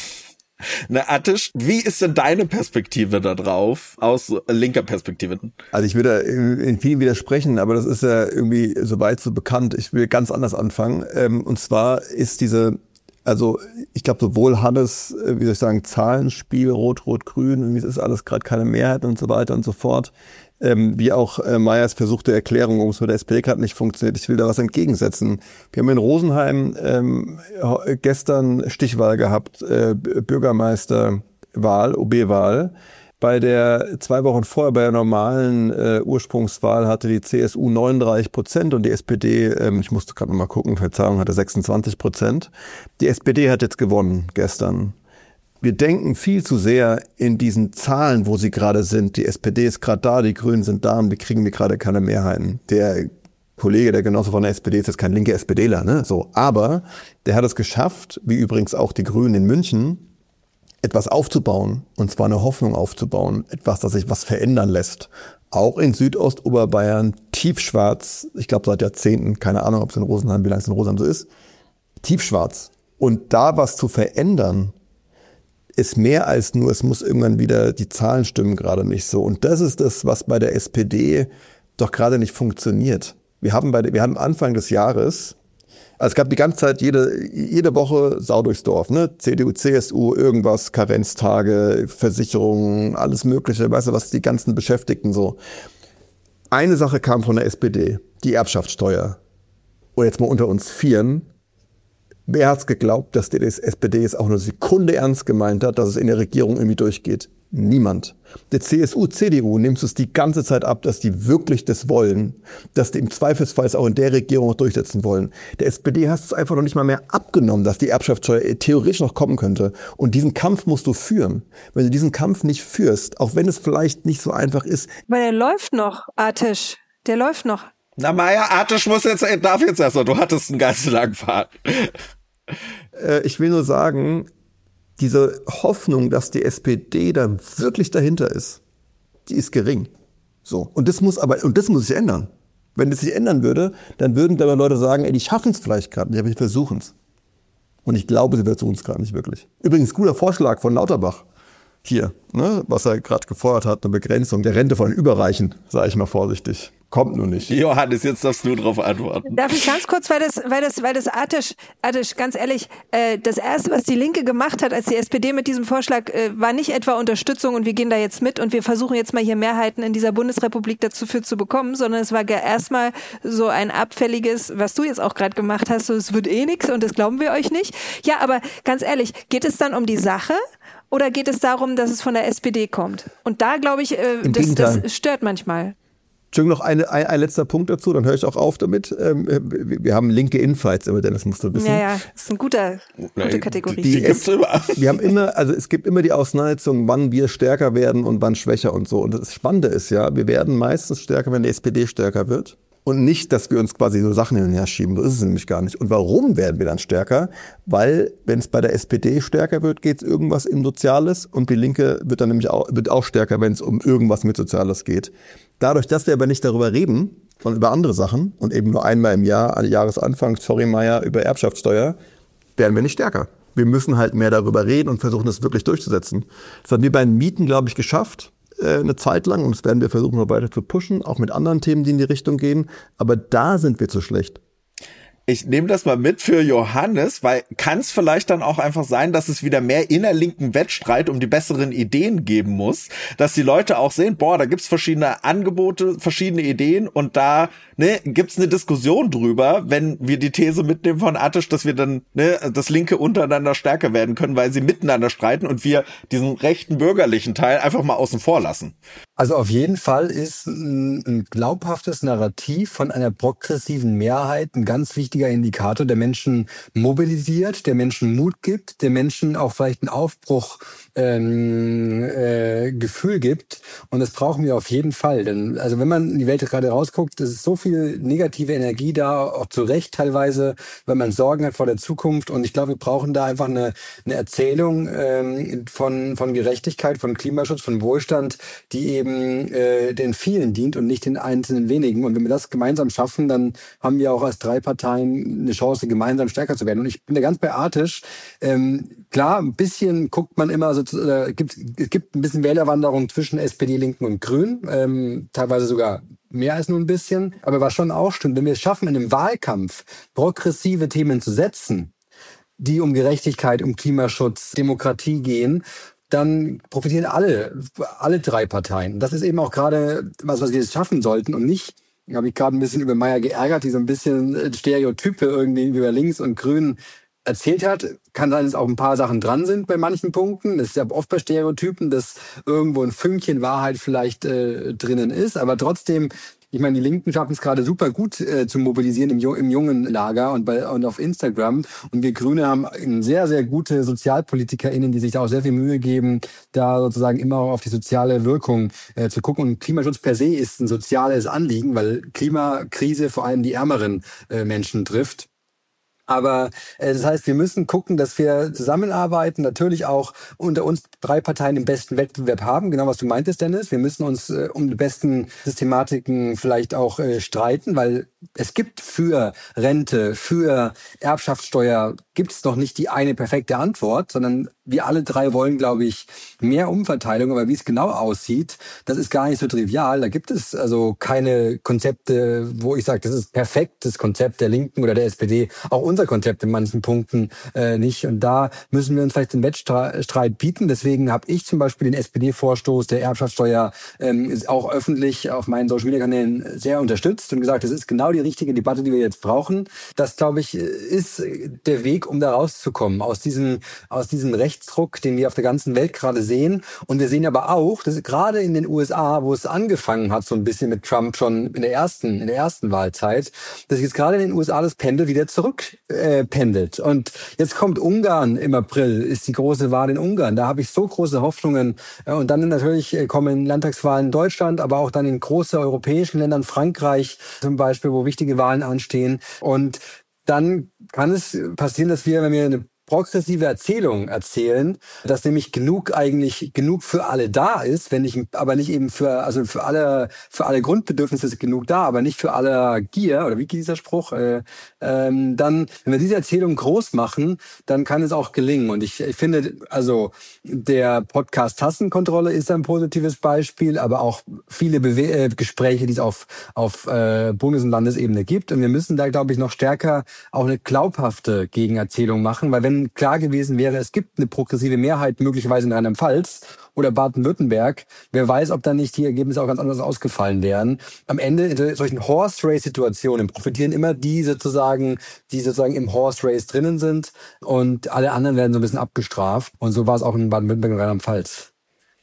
Na, Artisch, wie ist denn deine Perspektive da drauf, aus linker Perspektive? Also ich würde in vielen widersprechen, aber das ist ja irgendwie soweit so bekannt. Ich will ganz anders anfangen. Und zwar ist diese, also ich glaube sowohl Hannes, wie soll ich sagen, Zahlenspiel, Rot, Rot, Grün, irgendwie ist alles gerade keine Mehrheit und so weiter und so fort, Ähm, wie auch äh, Meyers versuchte Erklärung, warum es mit der S P D gerade nicht funktioniert. Ich will da was entgegensetzen. Wir haben in Rosenheim ähm, gestern Stichwahl gehabt, äh, Bürgermeisterwahl, O B-Wahl. Bei der zwei Wochen vorher, bei der normalen äh, Ursprungswahl, hatte die C S U neununddreißig Prozent und die S P D, ähm, ich musste gerade noch mal gucken, Verzeihung, hatte sechsundzwanzig Prozent. Die S P D hat jetzt gewonnen gestern. Wir denken viel zu sehr in diesen Zahlen, wo sie gerade sind. Die S P D ist gerade da, die Grünen sind da und wir kriegen wir gerade keine Mehrheiten. Der Kollege, der Genosse von der S P D, ist jetzt kein linker SPDler, ne? So, aber der hat es geschafft, wie übrigens auch die Grünen in München, etwas aufzubauen, und zwar eine Hoffnung aufzubauen, etwas, das sich was verändern lässt. Auch in Südostoberbayern, tiefschwarz, ich glaube seit Jahrzehnten, keine Ahnung, ob es in Rosenheim, wie lange es in Rosenheim so ist, tiefschwarz. Und da was zu verändern, ist mehr als nur, es muss irgendwann wieder, die Zahlen stimmen gerade nicht so. Und das ist das, was bei der S P D doch gerade nicht funktioniert. Wir haben bei der, wir haben Anfang des Jahres, also es gab die ganze Zeit jede, jede Woche Sau durchs Dorf, ne? C D U, C S U, irgendwas, Karenztage, Versicherungen, alles Mögliche, weißt du, was die ganzen Beschäftigten so. Eine Sache kam von der S P D, die Erbschaftssteuer. Und jetzt mal unter uns Vieren. Wer hat's geglaubt, dass die S P D es auch nur eine Sekunde ernst gemeint hat, dass es in der Regierung irgendwie durchgeht? Niemand. Der C S U, C D U nimmst es die ganze Zeit ab, dass die wirklich das wollen, dass die im Zweifelsfall es auch in der Regierung durchsetzen wollen. Der S P D hast es einfach noch nicht mal mehr abgenommen, dass die Erbschaftssteuer theoretisch noch kommen könnte. Und diesen Kampf musst du führen. Wenn du diesen Kampf nicht führst, auch wenn es vielleicht nicht so einfach ist. Weil der läuft noch, Artisch. Der läuft noch. Na Maja, Artisch muss jetzt, darf jetzt erst mal, du hattest einen ganz langen Pfad. Äh, ich will nur sagen, diese Hoffnung, dass die S P D da wirklich dahinter ist, die ist gering. So. Und das muss aber, und das muss sich ändern. Wenn das sich ändern würde, dann würden dabei Leute sagen, ey, die schaffen es vielleicht gerade nicht, aber die versuchen es. Und ich glaube, sie versuchen es gerade nicht wirklich. Übrigens, guter Vorschlag von Lauterbach hier, ne, was er gerade gefordert hat, eine Begrenzung der Rente von den Überreichen, sage ich mal vorsichtig. Kommt nur nicht. Johannes, jetzt darfst du drauf antworten. Darf ich ganz kurz, weil das, weil das, weil das Artisch, Artisch, ganz ehrlich, äh, das erste, was die Linke gemacht hat, als die S P D mit diesem Vorschlag, äh, war nicht etwa Unterstützung und wir gehen da jetzt mit und wir versuchen jetzt mal hier Mehrheiten in dieser Bundesrepublik dazu für zu bekommen, sondern es war erstmal so ein abfälliges, was du jetzt auch gerade gemacht hast, so es wird eh nichts und das glauben wir euch nicht. Ja, aber ganz ehrlich, geht es dann um die Sache? Oder geht es darum, dass es von der S P D kommt? Und da, glaube ich, äh, das, das stört manchmal. Entschuldigung, noch eine, ein, ein letzter Punkt dazu, dann höre ich auch auf damit. Ähm, wir haben linke Infights immer, Dennis, musst du wissen. Ja, ja, das ist eine gute, gute Kategorie. Die, die gibt's immer. Wir haben immer, also es gibt immer die Auseinandersetzung, wann wir stärker werden und wann schwächer und so. Und das Spannende ist ja, wir werden meistens stärker, wenn die S P D stärker wird. Und nicht, dass wir uns quasi so Sachen hin und her schieben. So ist es nämlich gar nicht. Und warum werden wir dann stärker? Weil, wenn es bei der S P D stärker wird, geht es irgendwas im Soziales. Und die Linke wird dann nämlich auch, wird auch stärker, wenn es um irgendwas mit Soziales geht. Dadurch, dass wir aber nicht darüber reden, sondern über andere Sachen und eben nur einmal im Jahr, an Jahresanfang, sorry Meier, über Erbschaftssteuer, werden wir nicht stärker. Wir müssen halt mehr darüber reden und versuchen, das wirklich durchzusetzen. Das haben wir bei den Mieten, glaube ich, geschafft. Eine Zeit lang, und das werden wir versuchen, noch weiter zu pushen, auch mit anderen Themen, die in die Richtung gehen. Aber da sind wir zu schlecht. Ich nehme das mal mit für Johannes, weil kann es vielleicht dann auch einfach sein, dass es wieder mehr innerlinken Wettstreit um die besseren Ideen geben muss, dass die Leute auch sehen, boah, da gibt's verschiedene Angebote, verschiedene Ideen und da ne, gibt's eine Diskussion drüber, wenn wir die These mitnehmen von Artisch, dass wir dann ne, das Linke untereinander stärker werden können, weil sie miteinander streiten und wir diesen rechten bürgerlichen Teil einfach mal außen vor lassen. Also auf jeden Fall ist ein, ein glaubhaftes Narrativ von einer progressiven Mehrheit ein ganz wichtiger Indikator, der Menschen mobilisiert, der Menschen Mut gibt, der Menschen auch vielleicht ein Aufbruchgefühl ähm, äh, Gefühl gibt. Und das brauchen wir auf jeden Fall. Denn also wenn man in die Welt gerade rausguckt, es ist so viel negative Energie da, auch zu Recht teilweise, weil man Sorgen hat vor der Zukunft. Und ich glaube, wir brauchen da einfach eine, eine Erzählung ähm, von, von Gerechtigkeit, von Klimaschutz, von Wohlstand, die eben äh, den vielen dient und nicht den einzelnen wenigen. Und wenn wir das gemeinsam schaffen, dann haben wir auch als drei Parteien eine Chance, gemeinsam stärker zu werden. Und ich bin da ganz bei Artisch. Ähm, klar, ein bisschen guckt man immer, so, äh, gibt, es gibt ein bisschen Wählerwanderung zwischen S P D, Linken und Grünen, ähm, teilweise sogar mehr als nur ein bisschen. Aber was schon auch stimmt, wenn wir es schaffen, in einem Wahlkampf progressive Themen zu setzen, die um Gerechtigkeit, um Klimaschutz, Demokratie gehen, dann profitieren alle, alle drei Parteien. Das ist eben auch gerade was, was wir jetzt schaffen sollten und nicht, ich habe mich gerade ein bisschen über Meier geärgert, die so ein bisschen Stereotype irgendwie über Links und Grün erzählt hat. Kann sein, dass auch ein paar Sachen dran sind bei manchen Punkten. Das ist ja oft bei Stereotypen, dass irgendwo ein Fünkchen Wahrheit vielleicht äh, drinnen ist, aber trotzdem, ich meine, die Linken schaffen es gerade super gut äh, zu mobilisieren im, im jungen Lager und, bei, und auf Instagram. Und wir Grüne haben sehr, sehr gute SozialpolitikerInnen, die sich da auch sehr viel Mühe geben, da sozusagen immer auch auf die soziale Wirkung äh, zu gucken. Und Klimaschutz per se ist ein soziales Anliegen, weil Klimakrise vor allem die ärmeren äh, Menschen trifft. Aber äh, das heißt, wir müssen gucken, dass wir zusammenarbeiten, natürlich auch unter uns drei Parteien den besten Wettbewerb haben, genau was du meintest, Dennis. Wir müssen uns äh, um die besten Systematiken vielleicht auch äh, streiten, weil es gibt für Rente, für Erbschaftssteuer, gibt es noch nicht die eine perfekte Antwort, sondern wir alle drei wollen, glaube ich, mehr Umverteilung, aber wie es genau aussieht, das ist gar nicht so trivial. Da gibt es also keine Konzepte, wo ich sage, das ist perfekt, das Konzept der Linken oder der S P D, auch unser Konzept in manchen Punkten äh, nicht. Und da müssen wir uns vielleicht den Wettstreit bieten. Deswegen habe ich zum Beispiel den S P D-Vorstoß der Erbschaftssteuer ähm, auch öffentlich auf meinen Social-Media-Kanälen sehr unterstützt und gesagt, das ist genau die richtige Debatte, die wir jetzt brauchen. Das, glaube ich, ist der Weg, um da rauszukommen aus diesem, aus diesem Rechtsruck, den wir auf der ganzen Welt gerade sehen. Und wir sehen aber auch, dass gerade in den U S A, wo es angefangen hat, so ein bisschen mit Trump schon in der ersten, in der ersten Wahlzeit, dass jetzt gerade in den U S A das Pendel wieder zurück äh, pendelt. Und jetzt kommt Ungarn im April, ist die große Wahl in Ungarn. Da habe ich so große Hoffnungen. Und dann natürlich kommen Landtagswahlen in Deutschland, aber auch dann in große europäischen Ländern, Frankreich zum Beispiel, wo wichtige Wahlen anstehen. Und dann kann es passieren, dass wir, wenn wir eine progressive Erzählung erzählen, dass nämlich genug eigentlich genug für alle da ist, wenn nicht, aber nicht eben für, also für alle, für alle Grundbedürfnisse ist genug da, aber nicht für alle Gier, oder wie geht dieser Spruch, äh, ähm, dann, wenn wir diese Erzählung groß machen, dann kann es auch gelingen. Und ich, ich finde, also der Podcast Tassenkontrolle ist ein positives Beispiel, aber auch viele Bewe- äh, Gespräche, die es auf, auf äh, Bundes- und Landesebene gibt. Und wir müssen da, glaube ich, noch stärker auch eine glaubhafte Gegenerzählung machen, weil wenn klar gewesen wäre, es gibt eine progressive Mehrheit möglicherweise in Rheinland-Pfalz oder Baden-Württemberg, wer weiß, ob dann nicht die Ergebnisse auch ganz anders ausgefallen wären. Am Ende in solchen Horse-Race-Situationen profitieren immer die sozusagen, die sozusagen im Horse-Race drinnen sind und alle anderen werden so ein bisschen abgestraft. Und so war es auch in Baden-Württemberg und Rheinland-Pfalz.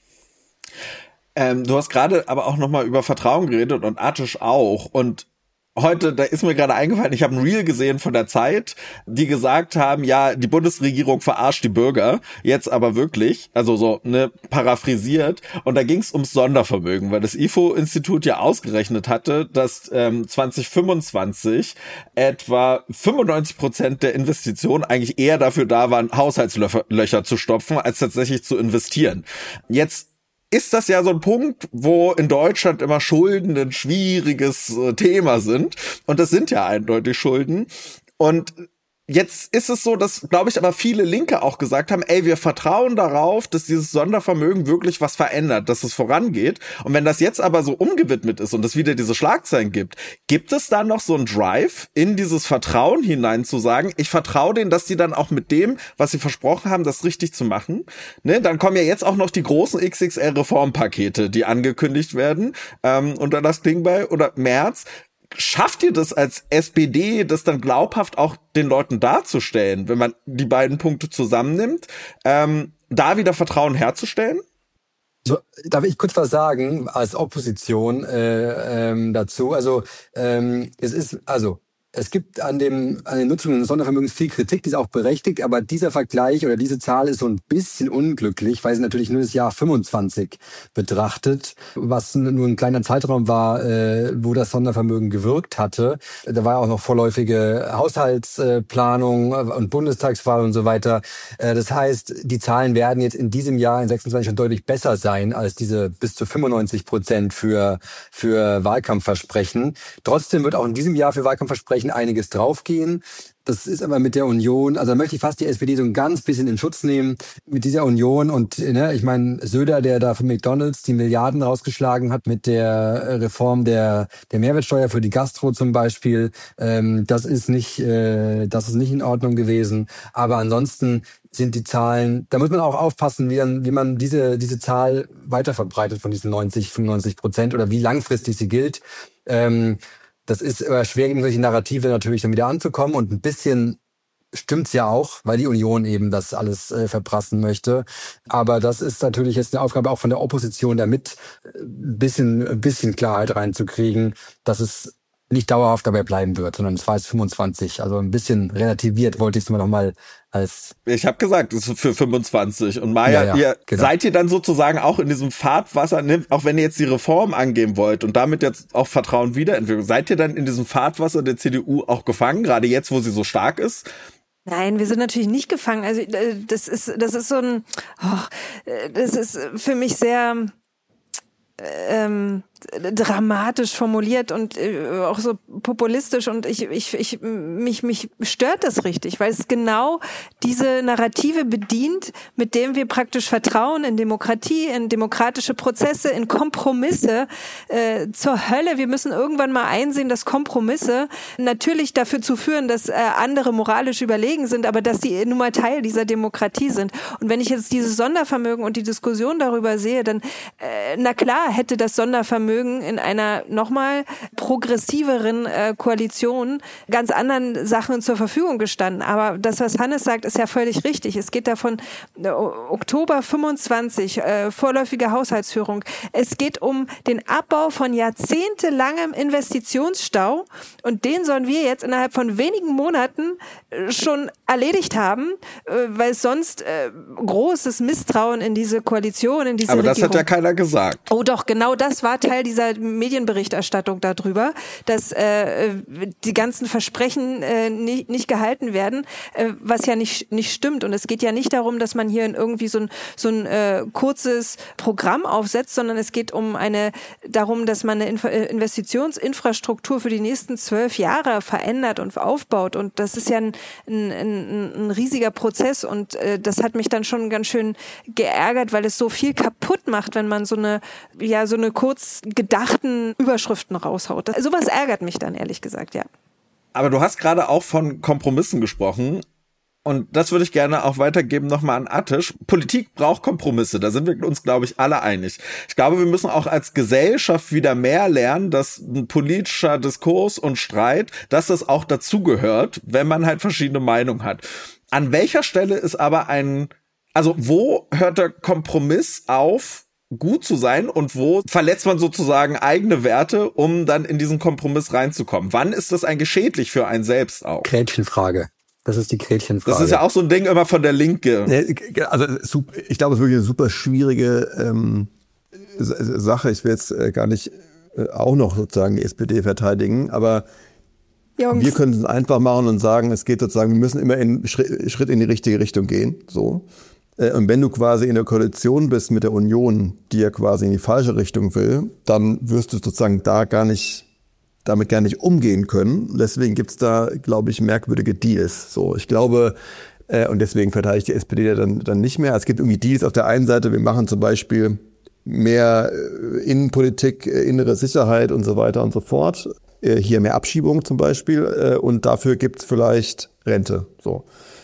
Ähm, du hast gerade aber auch nochmal über Vertrauen geredet und Artisch auch. Und heute, da ist mir gerade eingefallen, ich habe ein Reel gesehen von der Zeit, die gesagt haben, ja, die Bundesregierung verarscht die Bürger, jetzt aber wirklich, also so, ne, paraphrasiert. Und da ging es ums Sondervermögen, weil das I F O-Institut ja ausgerechnet hatte, dass ähm, zwanzig fünfundzwanzig etwa fünfundneunzig Prozent der Investitionen eigentlich eher dafür da waren, Haushaltslöcher zu stopfen, als tatsächlich zu investieren. Jetzt ist das ja so ein Punkt, wo in Deutschland immer Schulden ein schwieriges äh, Thema sind. Und das sind ja eindeutig Schulden. Und jetzt ist es so, dass, glaube ich, aber viele Linke auch gesagt haben, ey, wir vertrauen darauf, dass dieses Sondervermögen wirklich was verändert, dass es vorangeht. Und wenn das jetzt aber so umgewidmet ist und es wieder diese Schlagzeilen gibt, gibt es da noch so einen Drive in dieses Vertrauen hinein zu sagen, ich vertraue denen, dass die dann auch mit dem, was sie versprochen haben, das richtig zu machen. Ne? Dann kommen ja jetzt auch noch die großen X X L-Reformpakete, die angekündigt werden, ähm, unter das Klingbeil oder März. Schafft ihr das als S P D, das dann glaubhaft auch den Leuten darzustellen, wenn man die beiden Punkte zusammennimmt, ähm, da wieder Vertrauen herzustellen? So, darf ich kurz was sagen als Opposition äh, ähm, dazu? Also ähm, es ist, also es gibt an dem an den Nutzungen des Sondervermögens viel Kritik, die ist auch berechtigt, aber dieser Vergleich oder diese Zahl ist so ein bisschen unglücklich, weil sie natürlich nur das Jahr fünfundzwanzig betrachtet, was nur ein kleiner Zeitraum war, äh, wo das Sondervermögen gewirkt hatte. Da war auch noch vorläufige Haushaltsplanung und Bundestagswahl und so weiter. Äh, das heißt, die Zahlen werden jetzt in diesem Jahr in sechsundzwanzig schon deutlich besser sein als diese bis zu fünfundneunzig Prozent für für Wahlkampfversprechen. Trotzdem wird auch in diesem Jahr für Wahlkampfversprechen einiges draufgehen. Das ist aber mit der Union, also da möchte ich fast die S P D so ein ganz bisschen in Schutz nehmen mit dieser Union und ne, ich meine Söder, der da für McDonald's die Milliarden rausgeschlagen hat mit der Reform der der Mehrwertsteuer für die Gastro zum Beispiel, ähm, das ist nicht äh, das ist nicht in Ordnung gewesen. Aber ansonsten sind die Zahlen, da muss man auch aufpassen, wie, dann, wie man diese diese Zahl weiterverbreitet von diesen neunzig, fünfundneunzig Prozent oder wie langfristig sie gilt. Ähm, Das ist aber schwer, gegen solche Narrative natürlich dann wieder anzukommen. Und ein bisschen stimmt's ja auch, weil die Union eben das alles äh, verprassen möchte. Aber das ist natürlich jetzt eine Aufgabe auch von der Opposition, damit ein bisschen, ein bisschen Klarheit reinzukriegen, dass es nicht dauerhaft dabei bleiben wird, sondern es war jetzt fünfundzwanzig. Also ein bisschen relativiert wollte ich es mal nochmal als... Ich habe gesagt, es ist für fünfundzwanzig. Und Maja, ja, ja, ihr, genau. seid ihr dann sozusagen auch in diesem Fahrtwasser, ne, auch wenn ihr jetzt die Reform angehen wollt und damit jetzt auch Vertrauen wiederentwickeln, seid ihr dann in diesem Fahrtwasser der C D U auch gefangen, gerade jetzt, wo sie so stark ist? Nein, wir sind natürlich nicht gefangen. Also das ist das ist so ein, oh, das ist für mich sehr ähm, dramatisch formuliert und äh, auch so populistisch und ich ich ich mich mich stört das richtig, weil es genau diese Narrative bedient, mit dem wir praktisch Vertrauen in Demokratie, in demokratische Prozesse, in Kompromisse äh, zur Hölle. Wir müssen irgendwann mal einsehen, dass Kompromisse natürlich dafür zu führen, dass äh, andere moralisch überlegen sind, aber dass sie nun mal Teil dieser Demokratie sind. Und wenn ich jetzt dieses Sondervermögen und die Diskussion darüber sehe, dann äh, na klar hätte das Sondervermögen in einer nochmal progressiveren äh, Koalition ganz anderen Sachen zur Verfügung gestanden. Aber das, was Hannes sagt, ist ja völlig richtig. Es geht davon äh, Oktober fünfundzwanzig, äh, vorläufige Haushaltsführung. Es geht um den Abbau von jahrzehntelangem Investitionsstau und den sollen wir jetzt innerhalb von wenigen Monaten äh, schon erledigt haben, äh, weil es sonst äh, großes Misstrauen in diese Koalition, in diese Aber Regierung... das hat ja keiner gesagt. Oh doch, genau das war Teil Teil dieser Medienberichterstattung darüber, dass äh, die ganzen Versprechen äh, nicht, nicht gehalten werden, äh, was ja nicht nicht stimmt. Und es geht ja nicht darum, dass man hier irgendwie so ein so ein äh, kurzes Programm aufsetzt, sondern es geht um eine darum, dass man eine Inf- Investitionsinfrastruktur für die nächsten zwölf Jahre verändert und aufbaut. Und das ist ja ein, ein, ein, ein riesiger Prozess. Und äh, das hat mich dann schon ganz schön geärgert, weil es so viel kaputt macht, wenn man so eine ja so eine kurz gedachten Überschriften raushaut. Das, sowas ärgert mich dann, ehrlich gesagt, ja. Aber du hast gerade auch von Kompromissen gesprochen. Und das würde ich gerne auch weitergeben nochmal an Attisch. Politik braucht Kompromisse, da sind wir uns, glaube ich, alle einig. Ich glaube, wir müssen auch als Gesellschaft wieder mehr lernen, dass ein politischer Diskurs und Streit, dass das auch dazugehört, wenn man halt verschiedene Meinungen hat. An welcher Stelle ist aber ein, also wo hört der Kompromiss auf, gut zu sein, und wo verletzt man sozusagen eigene Werte, um dann in diesen Kompromiss reinzukommen? Wann ist das eigentlich schädlich für einen selbst auch? Gretchenfrage. Das ist die Gretchenfrage. Das ist ja auch so ein Ding immer von der Linke. Also ich glaube, es ist wirklich eine super schwierige ähm, Sache. Ich will jetzt gar nicht auch noch sozusagen die S P D verteidigen, aber Jungs. Wir können es einfach machen und sagen, es geht sozusagen, wir müssen immer einen Schritt in die richtige Richtung gehen. So. Und wenn du quasi in der Koalition bist mit der Union, die ja quasi in die falsche Richtung will, dann wirst du sozusagen da gar nicht damit gar nicht umgehen können. Deswegen gibt's da, glaube ich, merkwürdige Deals. So, ich glaube, äh, und deswegen verteidige ich die S P D dann, dann nicht mehr. Es gibt irgendwie Deals auf der einen Seite, wir machen zum Beispiel mehr äh, Innenpolitik, äh, innere Sicherheit und so weiter und so fort. Äh, hier mehr Abschiebung zum Beispiel. Äh, und dafür gibt's vielleicht Rente. So.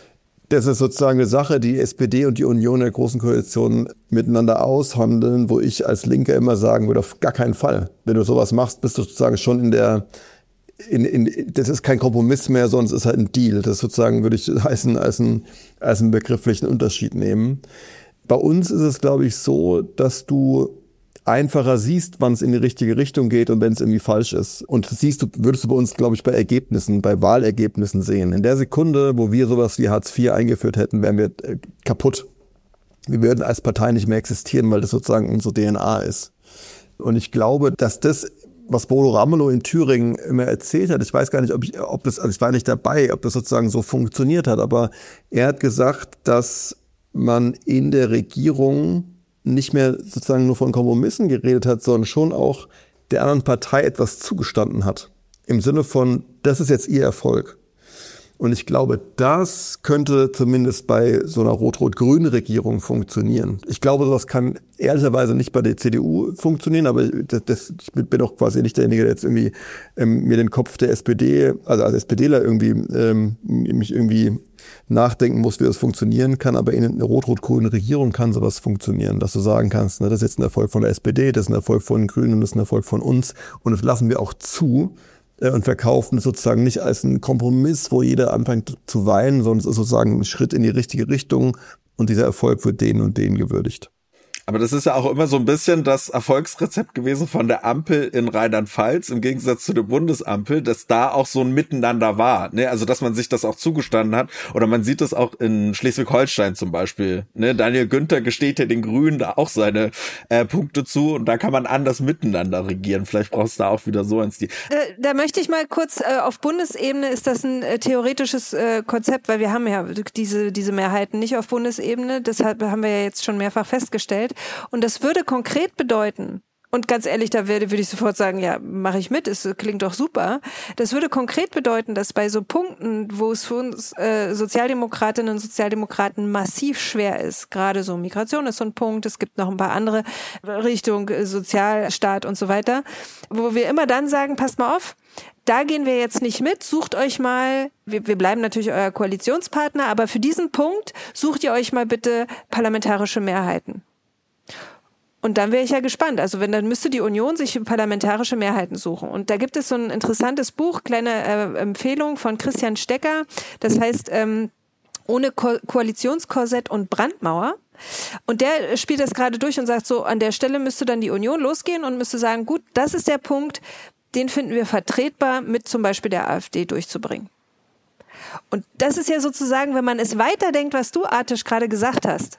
Das ist sozusagen eine Sache, die S P D und die Union der Großen Koalition miteinander aushandeln, wo ich als Linker immer sagen würde, auf gar keinen Fall. Wenn du sowas machst, bist du sozusagen schon in der, in, in, das ist kein Kompromiss mehr, sondern es ist halt ein Deal. Das sozusagen würde ich heißen, als einen, als einen begrifflichen Unterschied nehmen. Bei uns ist es, glaube ich, so, dass du einfacher siehst, wann es in die richtige Richtung geht und wenn es irgendwie falsch ist. Und das siehst du, würdest du bei uns, glaube ich, bei Ergebnissen, bei Wahlergebnissen sehen. In der Sekunde, wo wir sowas wie Hartz vier eingeführt hätten, wären wir äh, kaputt. Wir würden als Partei nicht mehr existieren, weil das sozusagen unsere D N A ist. Und ich glaube, dass das, was Bodo Ramelow in Thüringen immer erzählt hat, ich weiß gar nicht, ob ich, ob das, also ich war nicht dabei, ob das sozusagen so funktioniert hat, aber er hat gesagt, dass man in der Regierung nicht mehr sozusagen nur von Kompromissen geredet hat, sondern schon auch der anderen Partei etwas zugestanden hat. Im Sinne von, das ist jetzt ihr Erfolg. Und ich glaube, das könnte zumindest bei so einer rot-rot-grünen Regierung funktionieren. Ich glaube, das kann ehrlicherweise nicht bei der C D U funktionieren, aber das, das, ich bin doch quasi nicht derjenige, der jetzt irgendwie ähm, mir den Kopf der S P D, also als SPDler irgendwie ähm, mich irgendwie nachdenken muss, wie das funktionieren kann, aber in einer rot-rot-grünen Regierung kann sowas funktionieren, dass du sagen kannst, ne, das ist jetzt ein Erfolg von der S P D, das ist ein Erfolg von den Grünen und das ist ein Erfolg von uns und das lassen wir auch zu äh, und verkaufen es sozusagen nicht als einen Kompromiss, wo jeder anfängt zu weinen, sondern es ist sozusagen ein Schritt in die richtige Richtung und dieser Erfolg wird denen und denen gewürdigt. Aber das ist ja auch immer so ein bisschen das Erfolgsrezept gewesen von der Ampel in Rheinland-Pfalz, im Gegensatz zu der Bundesampel, dass da auch so ein Miteinander war, ne? Also, dass man sich das auch zugestanden hat. Oder man sieht das auch in Schleswig-Holstein zum Beispiel, ne? Daniel Günther gesteht ja den Grünen da auch seine äh, Punkte zu und da kann man anders miteinander regieren. Vielleicht brauchst du da auch wieder so ein Stil. Da, da möchte ich mal kurz, äh, auf Bundesebene ist das ein äh, theoretisches äh, Konzept, weil wir haben ja diese, diese Mehrheiten nicht auf Bundesebene. Deshalb haben wir ja jetzt schon mehrfach festgestellt. Und das würde konkret bedeuten, und ganz ehrlich, da würde, würde ich sofort sagen, ja, mache ich mit, es klingt doch super. Das würde konkret bedeuten, dass bei so Punkten, wo es für uns äh, Sozialdemokratinnen und Sozialdemokraten massiv schwer ist, gerade so Migration ist so ein Punkt, es gibt noch ein paar andere Richtung äh, Sozialstaat und so weiter, wo wir immer dann sagen, passt mal auf, da gehen wir jetzt nicht mit, sucht euch mal, wir, wir bleiben natürlich euer Koalitionspartner, aber für diesen Punkt sucht ihr euch mal bitte parlamentarische Mehrheiten. Und dann wäre ich ja gespannt. Also wenn, dann müsste die Union sich parlamentarische Mehrheiten suchen. Und da gibt es so ein interessantes Buch, kleine äh, Empfehlung von Christian Stecker. Das heißt, ähm, ohne Ko- Koalitionskorsett und Brandmauer. Und der spielt das gerade durch und sagt so, an der Stelle müsste dann die Union losgehen und müsste sagen, gut, das ist der Punkt, den finden wir vertretbar, mit zum Beispiel der AfD durchzubringen. Und das ist ja sozusagen, wenn man es weiterdenkt, was du, Artisch, gerade gesagt hast,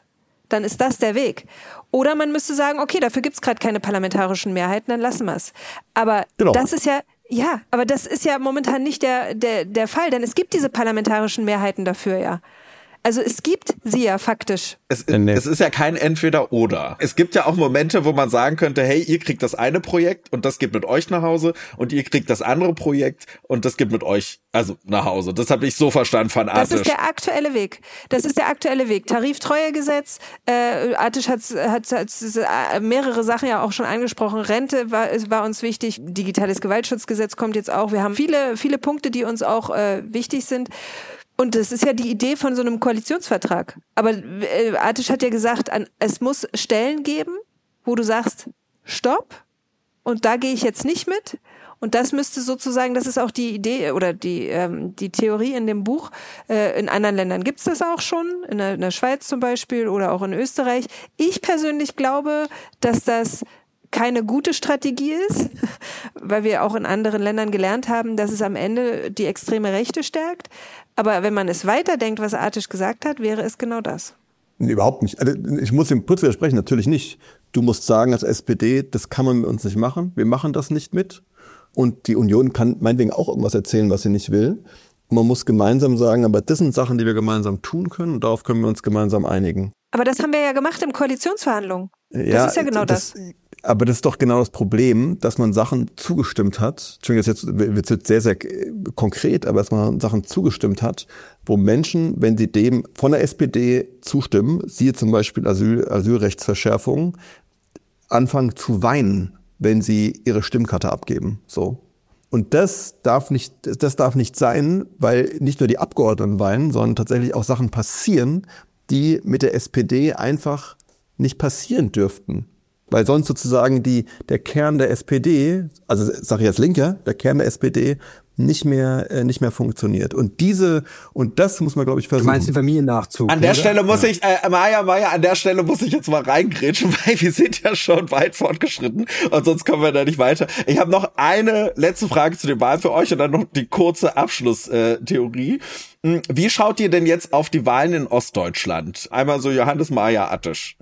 dann ist das der Weg. Oder man müsste sagen, okay, dafür gibt's gerade keine parlamentarischen Mehrheiten, dann lassen wir es. Aber genau. das ist ja, ja, aber das ist ja momentan nicht der, der, der Fall, denn es gibt diese parlamentarischen Mehrheiten dafür ja. Also es gibt sie ja faktisch. Es, es ist ja kein Entweder-Oder. Es gibt ja auch Momente, wo man sagen könnte, hey, ihr kriegt das eine Projekt und das geht mit euch nach Hause und ihr kriegt das andere Projekt und das geht mit euch also nach Hause. Das habe ich so verstanden von Artisch. Das ist der aktuelle Weg. Das ist der aktuelle Weg. Tariftreuegesetz, äh, Artisch hat, hat, hat mehrere Sachen ja auch schon angesprochen. Rente war, war uns wichtig. Digitales Gewaltschutzgesetz kommt jetzt auch. Wir haben viele, viele Punkte, die uns auch äh, wichtig sind. Und das ist ja die Idee von so einem Koalitionsvertrag. Aber äh, Artisch hat ja gesagt, an, es muss Stellen geben, wo du sagst, stopp, und da gehe ich jetzt nicht mit. Und das müsste sozusagen, das ist auch die Idee oder die ähm, die Theorie in dem Buch. Äh, in anderen Ländern gibt's das auch schon, in der, in der Schweiz zum Beispiel oder auch in Österreich. Ich persönlich glaube, dass das keine gute Strategie ist, weil wir auch in anderen Ländern gelernt haben, dass es am Ende die extreme Rechte stärkt. Aber wenn man es weiterdenkt, was Artisch gesagt hat, wäre es genau das. Nee, überhaupt nicht. Also ich muss dem kurz widersprechen, natürlich nicht. Du musst sagen als S P D, das kann man mit uns nicht machen. Wir machen das nicht mit. Und die Union kann meinetwegen auch irgendwas erzählen, was sie nicht will. Und man muss gemeinsam sagen, aber das sind Sachen, die wir gemeinsam tun können und darauf können wir uns gemeinsam einigen. Aber das haben wir ja gemacht in Koalitionsverhandlungen. Das ja, ist ja genau das. das. Aber das ist doch genau das Problem, dass man Sachen zugestimmt hat. Entschuldigung, das jetzt wird jetzt sehr, sehr konkret, aber dass man Sachen zugestimmt hat, wo Menschen, wenn sie dem von der S P D zustimmen, siehe zum Beispiel Asyl, Asylrechtsverschärfung, anfangen zu weinen, wenn sie ihre Stimmkarte abgeben. So. Und das darf nicht, das darf nicht sein, weil nicht nur die Abgeordneten weinen, sondern tatsächlich auch Sachen passieren, die mit der S P D einfach nicht passieren dürften. Weil sonst sozusagen die, der Kern der S P D, also sage ich als Linker, der Kern der S P D nicht mehr, äh, nicht mehr funktioniert. Und diese, und das muss man, glaube ich, versuchen. Du meinst den Familiennachzug? An der oder? Stelle muss ja. ich, äh, Maja, Maja, an der Stelle muss ich jetzt mal reingrätschen, weil wir sind ja schon weit fortgeschritten und sonst kommen wir da nicht weiter. Ich habe noch eine letzte Frage zu den Wahlen für euch und dann noch die kurze Abschlusstheorie. Äh, Wie schaut ihr denn jetzt auf die Wahlen in Ostdeutschland? Einmal so Johannes, Maja, Artisch.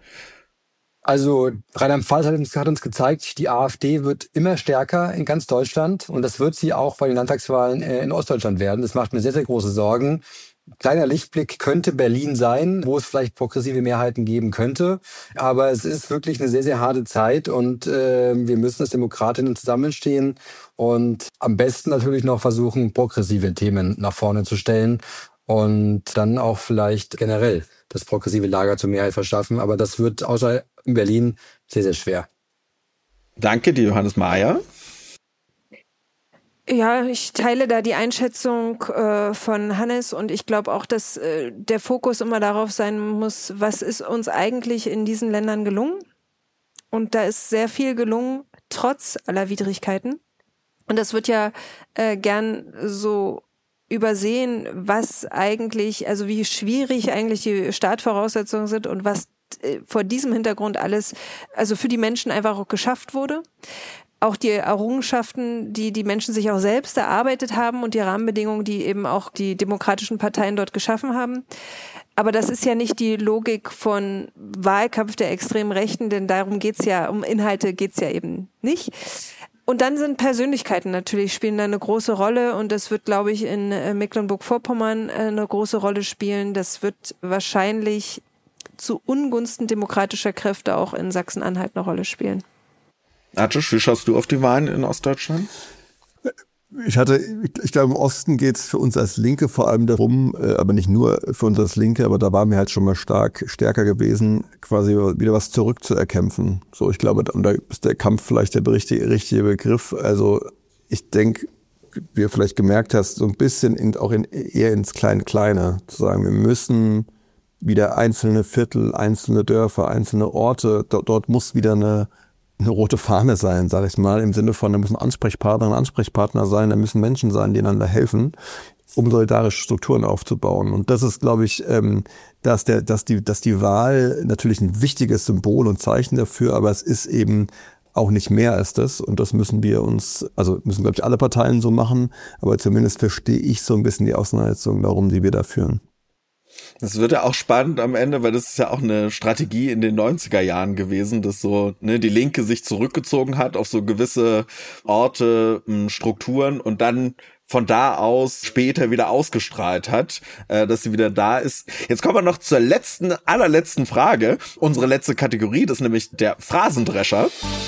Also Rheinland-Pfalz hat uns, hat uns gezeigt, die AfD wird immer stärker in ganz Deutschland und das wird sie auch bei den Landtagswahlen in Ostdeutschland werden. Das macht mir sehr, sehr große Sorgen. Kleiner Lichtblick könnte Berlin sein, wo es vielleicht progressive Mehrheiten geben könnte. Aber es ist wirklich eine sehr, sehr harte Zeit und äh, wir müssen als Demokratinnen zusammenstehen und am besten natürlich noch versuchen, progressive Themen nach vorne zu stellen und dann auch vielleicht generell das progressive Lager zur Mehrheit verschaffen. Aber das wird außer in Berlin sehr, sehr schwer. Danke dir, Johannes Maja. Ja, ich teile da die Einschätzung äh, von Hannes und ich glaube auch, dass äh, der Fokus immer darauf sein muss, was ist uns eigentlich in diesen Ländern gelungen? Und da ist sehr viel gelungen, trotz aller Widrigkeiten. Und das wird ja äh, gern so übersehen, was eigentlich, also wie schwierig eigentlich die Startvoraussetzungen sind und was vor diesem Hintergrund alles, also für die Menschen einfach auch geschafft wurde. Auch die Errungenschaften, die die Menschen sich auch selbst erarbeitet haben und die Rahmenbedingungen, die eben auch die demokratischen Parteien dort geschaffen haben. Aber das ist ja nicht die Logik von Wahlkampf der extremen Rechten, denn darum geht's ja, um Inhalte geht's ja eben nicht. Und dann sind Persönlichkeiten natürlich, spielen da eine große Rolle und das wird, glaube ich, in Mecklenburg-Vorpommern eine große Rolle spielen. Das wird wahrscheinlich zu Ungunsten demokratischer Kräfte auch in Sachsen-Anhalt eine Rolle spielen. Artisch, wie schaust du auf die Wahlen in Ostdeutschland? Ich hatte, ich glaube, im Osten geht es für uns als Linke vor allem darum, aber nicht nur für uns als Linke, aber da waren wir halt schon mal stark stärker gewesen, quasi wieder was zurückzuerkämpfen. So, ich glaube, und da ist der Kampf vielleicht der richtige, richtige Begriff. Also ich denke, wie du vielleicht gemerkt hast, so ein bisschen in, auch in, eher ins Klein-Kleine zu sagen, wir müssen wieder einzelne Viertel, einzelne Dörfer, einzelne Orte, dort, dort muss wieder eine eine rote Fahne sein, sage ich mal, im Sinne von, da müssen Ansprechpartner und Ansprechpartner sein, da müssen Menschen sein, die einander helfen, um solidarische Strukturen aufzubauen. Und das ist, glaube ich, ähm, dass der, dass die, dass die Wahl natürlich ein wichtiges Symbol und Zeichen dafür, aber es ist eben auch nicht mehr als das. Und das müssen wir uns, also müssen, glaube ich, alle Parteien so machen, aber zumindest verstehe ich so ein bisschen die Auseinandersetzung darum, die wir da führen. Das wird ja auch spannend am Ende, weil das ist ja auch eine Strategie in den neunziger Jahren gewesen, dass so ne, die Linke sich zurückgezogen hat auf so gewisse Orte, Strukturen und dann von da aus später wieder ausgestrahlt hat, äh, dass sie wieder da ist. Jetzt kommen wir noch zur letzten, allerletzten Frage. Unsere letzte Kategorie, das ist nämlich der Phrasendrescher.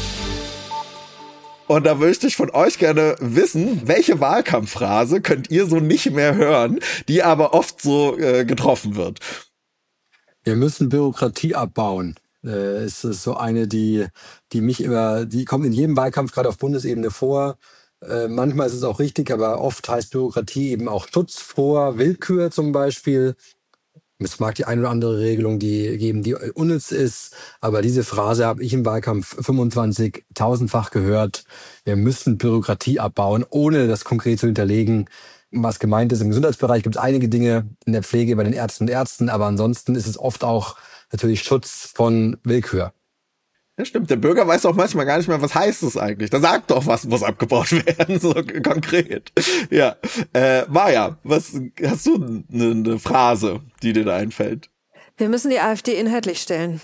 Und da möchte ich von euch gerne wissen, welche Wahlkampfphrase könnt ihr so nicht mehr hören, die aber oft so äh, getroffen wird? Wir müssen Bürokratie abbauen. Äh, es ist so eine, die, die mich immer, die kommt in jedem Wahlkampf gerade auf Bundesebene vor. Äh, manchmal ist es auch richtig, aber oft heißt Bürokratie eben auch Schutz vor Willkür zum Beispiel. Es mag die eine oder andere Regelung die geben, die unnütz ist, aber diese Phrase habe ich im Wahlkampf fünfundzwanzigtausendfach gehört. Wir müssen Bürokratie abbauen, ohne das konkret zu hinterlegen, was gemeint ist. Im Gesundheitsbereich gibt es einige Dinge, in der Pflege bei den Ärzten und Ärzten, aber ansonsten ist es oft auch natürlich Schutz von Willkür. Ja, stimmt. Der Bürger weiß auch manchmal gar nicht mehr, was heißt es eigentlich. Da sagt doch, was muss abgebaut werden, so konkret. Ja, äh, Maja, was hast du eine ne Phrase, die dir da einfällt? Wir müssen die AfD inhaltlich stellen.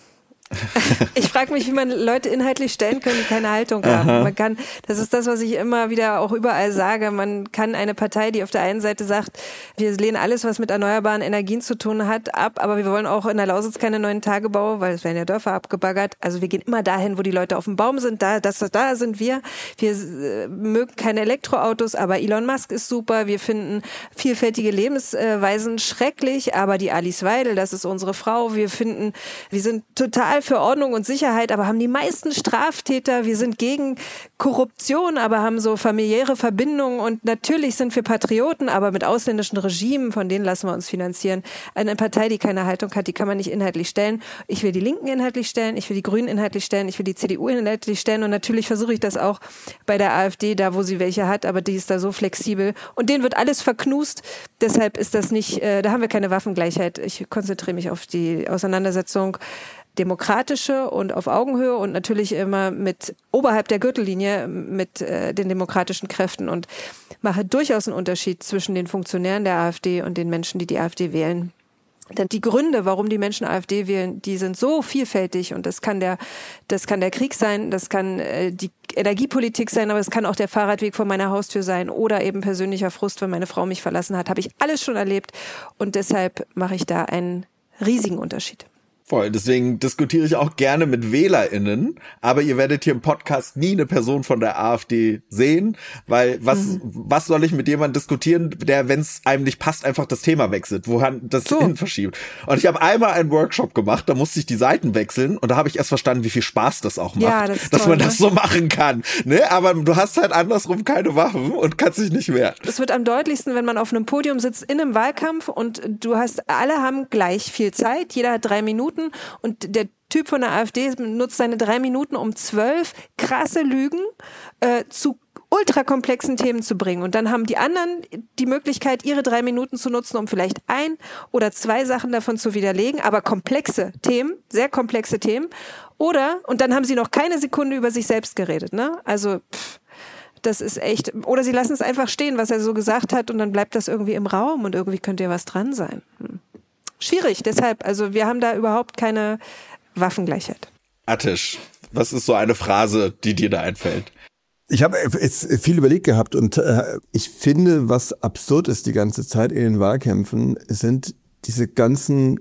Ich frage mich, wie man Leute inhaltlich stellen können, die keine Haltung haben. Aha. Man kann, das ist das, was ich immer wieder auch überall sage. Man kann eine Partei, die auf der einen Seite sagt, wir lehnen alles, was mit erneuerbaren Energien zu tun hat, ab, aber wir wollen auch in der Lausitz keine neuen Tagebau, weil es werden ja Dörfer abgebaggert. Also wir gehen immer dahin, wo die Leute auf dem Baum sind. Da, das, da sind wir. Wir äh, mögen keine Elektroautos, aber Elon Musk ist super. Wir finden vielfältige Lebensweisen schrecklich, aber die Alice Weidel, das ist unsere Frau. Wir finden, wir sind total für Ordnung und Sicherheit, aber haben die meisten Straftäter. Wir sind gegen Korruption, aber haben so familiäre Verbindungen und natürlich sind wir Patrioten, aber mit ausländischen Regimen, von denen lassen wir uns finanzieren. Eine Partei, die keine Haltung hat, die kann man nicht inhaltlich stellen. Ich will die Linken inhaltlich stellen, ich will die Grünen inhaltlich stellen, ich will die C D U inhaltlich stellen und natürlich versuche ich das auch bei der AfD, da wo sie welche hat, aber die ist da so flexibel und denen wird alles verknust. Deshalb ist das nicht, äh, da haben wir keine Waffengleichheit. Ich konzentriere mich auf die Auseinandersetzung demokratische und auf Augenhöhe und natürlich immer mit oberhalb der Gürtellinie mit äh, den demokratischen Kräften und mache durchaus einen Unterschied zwischen den Funktionären der AfD und den Menschen, die die AfD wählen. Denn die Gründe, warum die Menschen AfD wählen, die sind so vielfältig und das kann der, das kann der Krieg sein, das kann äh, die Energiepolitik sein, aber es kann auch der Fahrradweg vor meiner Haustür sein oder eben persönlicher Frust, wenn meine Frau mich verlassen hat. Habe ich alles schon erlebt und deshalb mache ich da einen riesigen Unterschied. Voll, deswegen diskutiere ich auch gerne mit WählerInnen, aber ihr werdet hier im Podcast nie eine Person von der AfD sehen, weil was mhm. was soll ich mit jemandem diskutieren, der, wenn es einem nicht passt, einfach das Thema wechselt, wohin das so. hin verschiebt. Und ich habe einmal einen Workshop gemacht, da musste ich die Seiten wechseln und da habe ich erst verstanden, wie viel Spaß das auch macht, ja, das ist dass toll, man das ne? so machen kann. Ne? Aber du hast halt andersrum keine Waffen und kannst dich nicht wehren. Es wird am deutlichsten, wenn man auf einem Podium sitzt in einem Wahlkampf und du hast, alle haben gleich viel Zeit, jeder hat drei Minuten und der Typ von der AfD nutzt seine drei Minuten, um zwölf krasse Lügen äh, zu ultrakomplexen Themen zu bringen. Und dann haben die anderen die Möglichkeit, ihre drei Minuten zu nutzen, um vielleicht ein oder zwei Sachen davon zu widerlegen, aber komplexe Themen, sehr komplexe Themen. Oder, und dann haben sie noch keine Sekunde über sich selbst geredet, ne? Also, pff, das ist echt, oder sie lassen es einfach stehen, was er so gesagt hat, und dann bleibt das irgendwie im Raum und irgendwie könnte ja was dran sein. Hm. Schwierig, deshalb, also wir haben da überhaupt keine Waffengleichheit. Atish, was ist so eine Phrase, die dir da einfällt? Ich habe jetzt viel überlegt gehabt und äh, ich finde, was absurd ist die ganze Zeit in den Wahlkämpfen, sind diese ganzen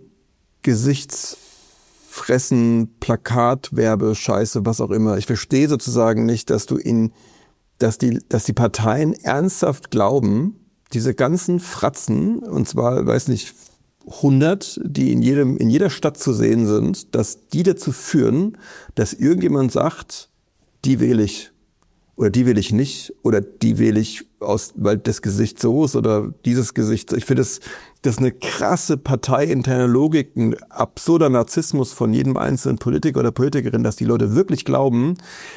Gesichtsfressen, Plakatwerbe, Scheiße, was auch immer. Ich verstehe sozusagen nicht, dass du in, dass die, dass die Parteien ernsthaft glauben, diese ganzen Fratzen, und zwar, weiß nicht, hundert, die in jedem, in jeder Stadt zu sehen sind, dass die dazu führen, dass irgendjemand sagt, die wähle ich. Oder die will ich nicht, oder die wähle ich aus, weil das Gesicht so ist, oder dieses Gesicht. Ich finde, das, das ist eine krasse parteiinterne Logik, ein absurder Narzissmus von jedem einzelnen Politiker oder Politikerin, dass die Leute wirklich glauben,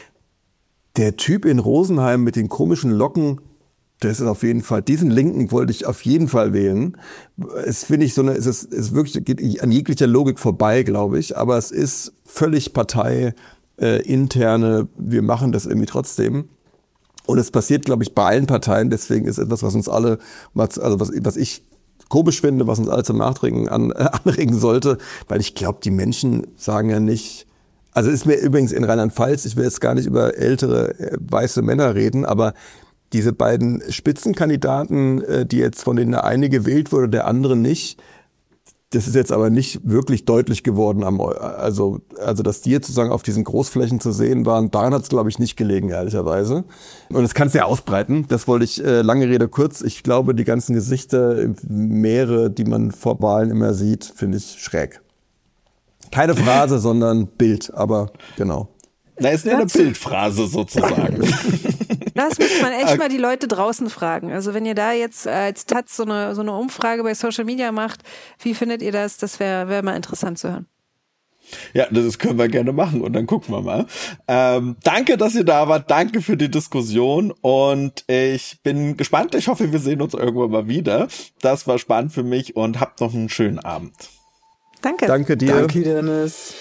der Typ in Rosenheim mit den komischen Locken, das ist auf jeden Fall, diesen Linken wollte ich auf jeden Fall wählen. Es finde ich so eine, es ist, es ist wirklich, geht an jeglicher Logik vorbei, glaube ich, aber es ist völlig Partei, Äh, interne, wir machen das irgendwie trotzdem. Und es passiert, glaube ich, bei allen Parteien. Deswegen ist etwas, was uns alle, also was, was ich komisch finde, was uns alle zum Nachdenken an, äh, anregen sollte, weil ich glaube, die Menschen sagen ja nicht, also ist mir übrigens in Rheinland-Pfalz, ich will jetzt gar nicht über ältere äh, weiße Männer reden, aber diese beiden Spitzenkandidaten, äh, die jetzt von denen der eine gewählt wurde, der andere nicht, das ist jetzt aber nicht wirklich deutlich geworden, am, also, also dass die jetzt sozusagen auf diesen Großflächen zu sehen waren, daran hat es, glaube ich, nicht gelegen, ehrlicherweise. Und das kannst du ja ausbreiten, das wollte ich, äh, lange Rede kurz, ich glaube, die ganzen Gesichter, mehrere, die man vor Wahlen immer sieht, finde ich schräg. Keine Phrase, sondern Bild, aber genau. Da ist ja eine Bildphrase sozusagen. Das müsste man echt mal die Leute draußen fragen. Also wenn ihr da jetzt als Taz so eine, so eine Umfrage bei Social Media macht, wie findet ihr das? Das wäre wär mal interessant zu hören. Ja, das können wir gerne machen und dann gucken wir mal. Ähm, danke, dass ihr da wart. Danke für die Diskussion und ich bin gespannt. Ich hoffe, wir sehen uns irgendwann mal wieder. Das war spannend für mich und habt noch einen schönen Abend. Danke. Danke dir. Danke, Dennis.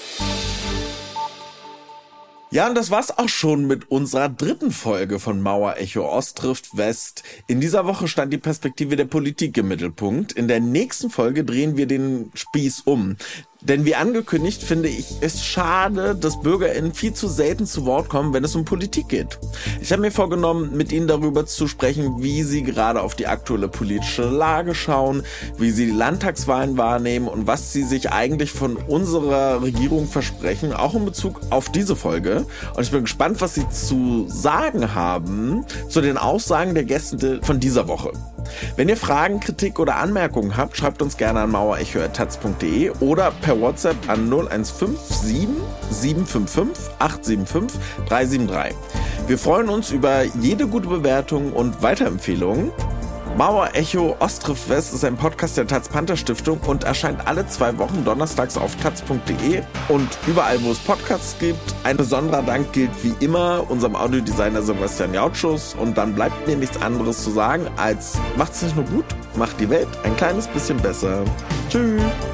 Ja, und das war's auch schon mit unserer dritten Folge von Mauer Echo Ost trifft West. In dieser Woche stand die Perspektive der Politik im Mittelpunkt. In der nächsten Folge drehen wir den Spieß um. Denn wie angekündigt finde ich es schade, dass BürgerInnen viel zu selten zu Wort kommen, wenn es um Politik geht. Ich habe mir vorgenommen, mit ihnen darüber zu sprechen, wie sie gerade auf die aktuelle politische Lage schauen, wie sie die Landtagswahlen wahrnehmen und was sie sich eigentlich von unserer Regierung versprechen, auch in Bezug auf diese Folge. Und ich bin gespannt, was sie zu sagen haben zu den Aussagen der Gäste von dieser Woche. Wenn ihr Fragen, Kritik oder Anmerkungen habt, schreibt uns gerne an mauerecho at taz punkt de oder per WhatsApp an null eins fünf sieben sieben fünf fünf acht sieben fünf drei sieben drei. Wir freuen uns über jede gute Bewertung und Weiterempfehlungen. Mauer Echo Ost trifft West ist ein Podcast der Taz Panther Stiftung und erscheint alle zwei Wochen donnerstags auf taz punkt de und überall, wo es Podcasts gibt. Ein besonderer Dank gilt wie immer unserem Audiodesigner Sebastian Jautschus und dann bleibt mir nichts anderes zu sagen als macht's nicht nur gut, macht die Welt ein kleines bisschen besser. Tschüss!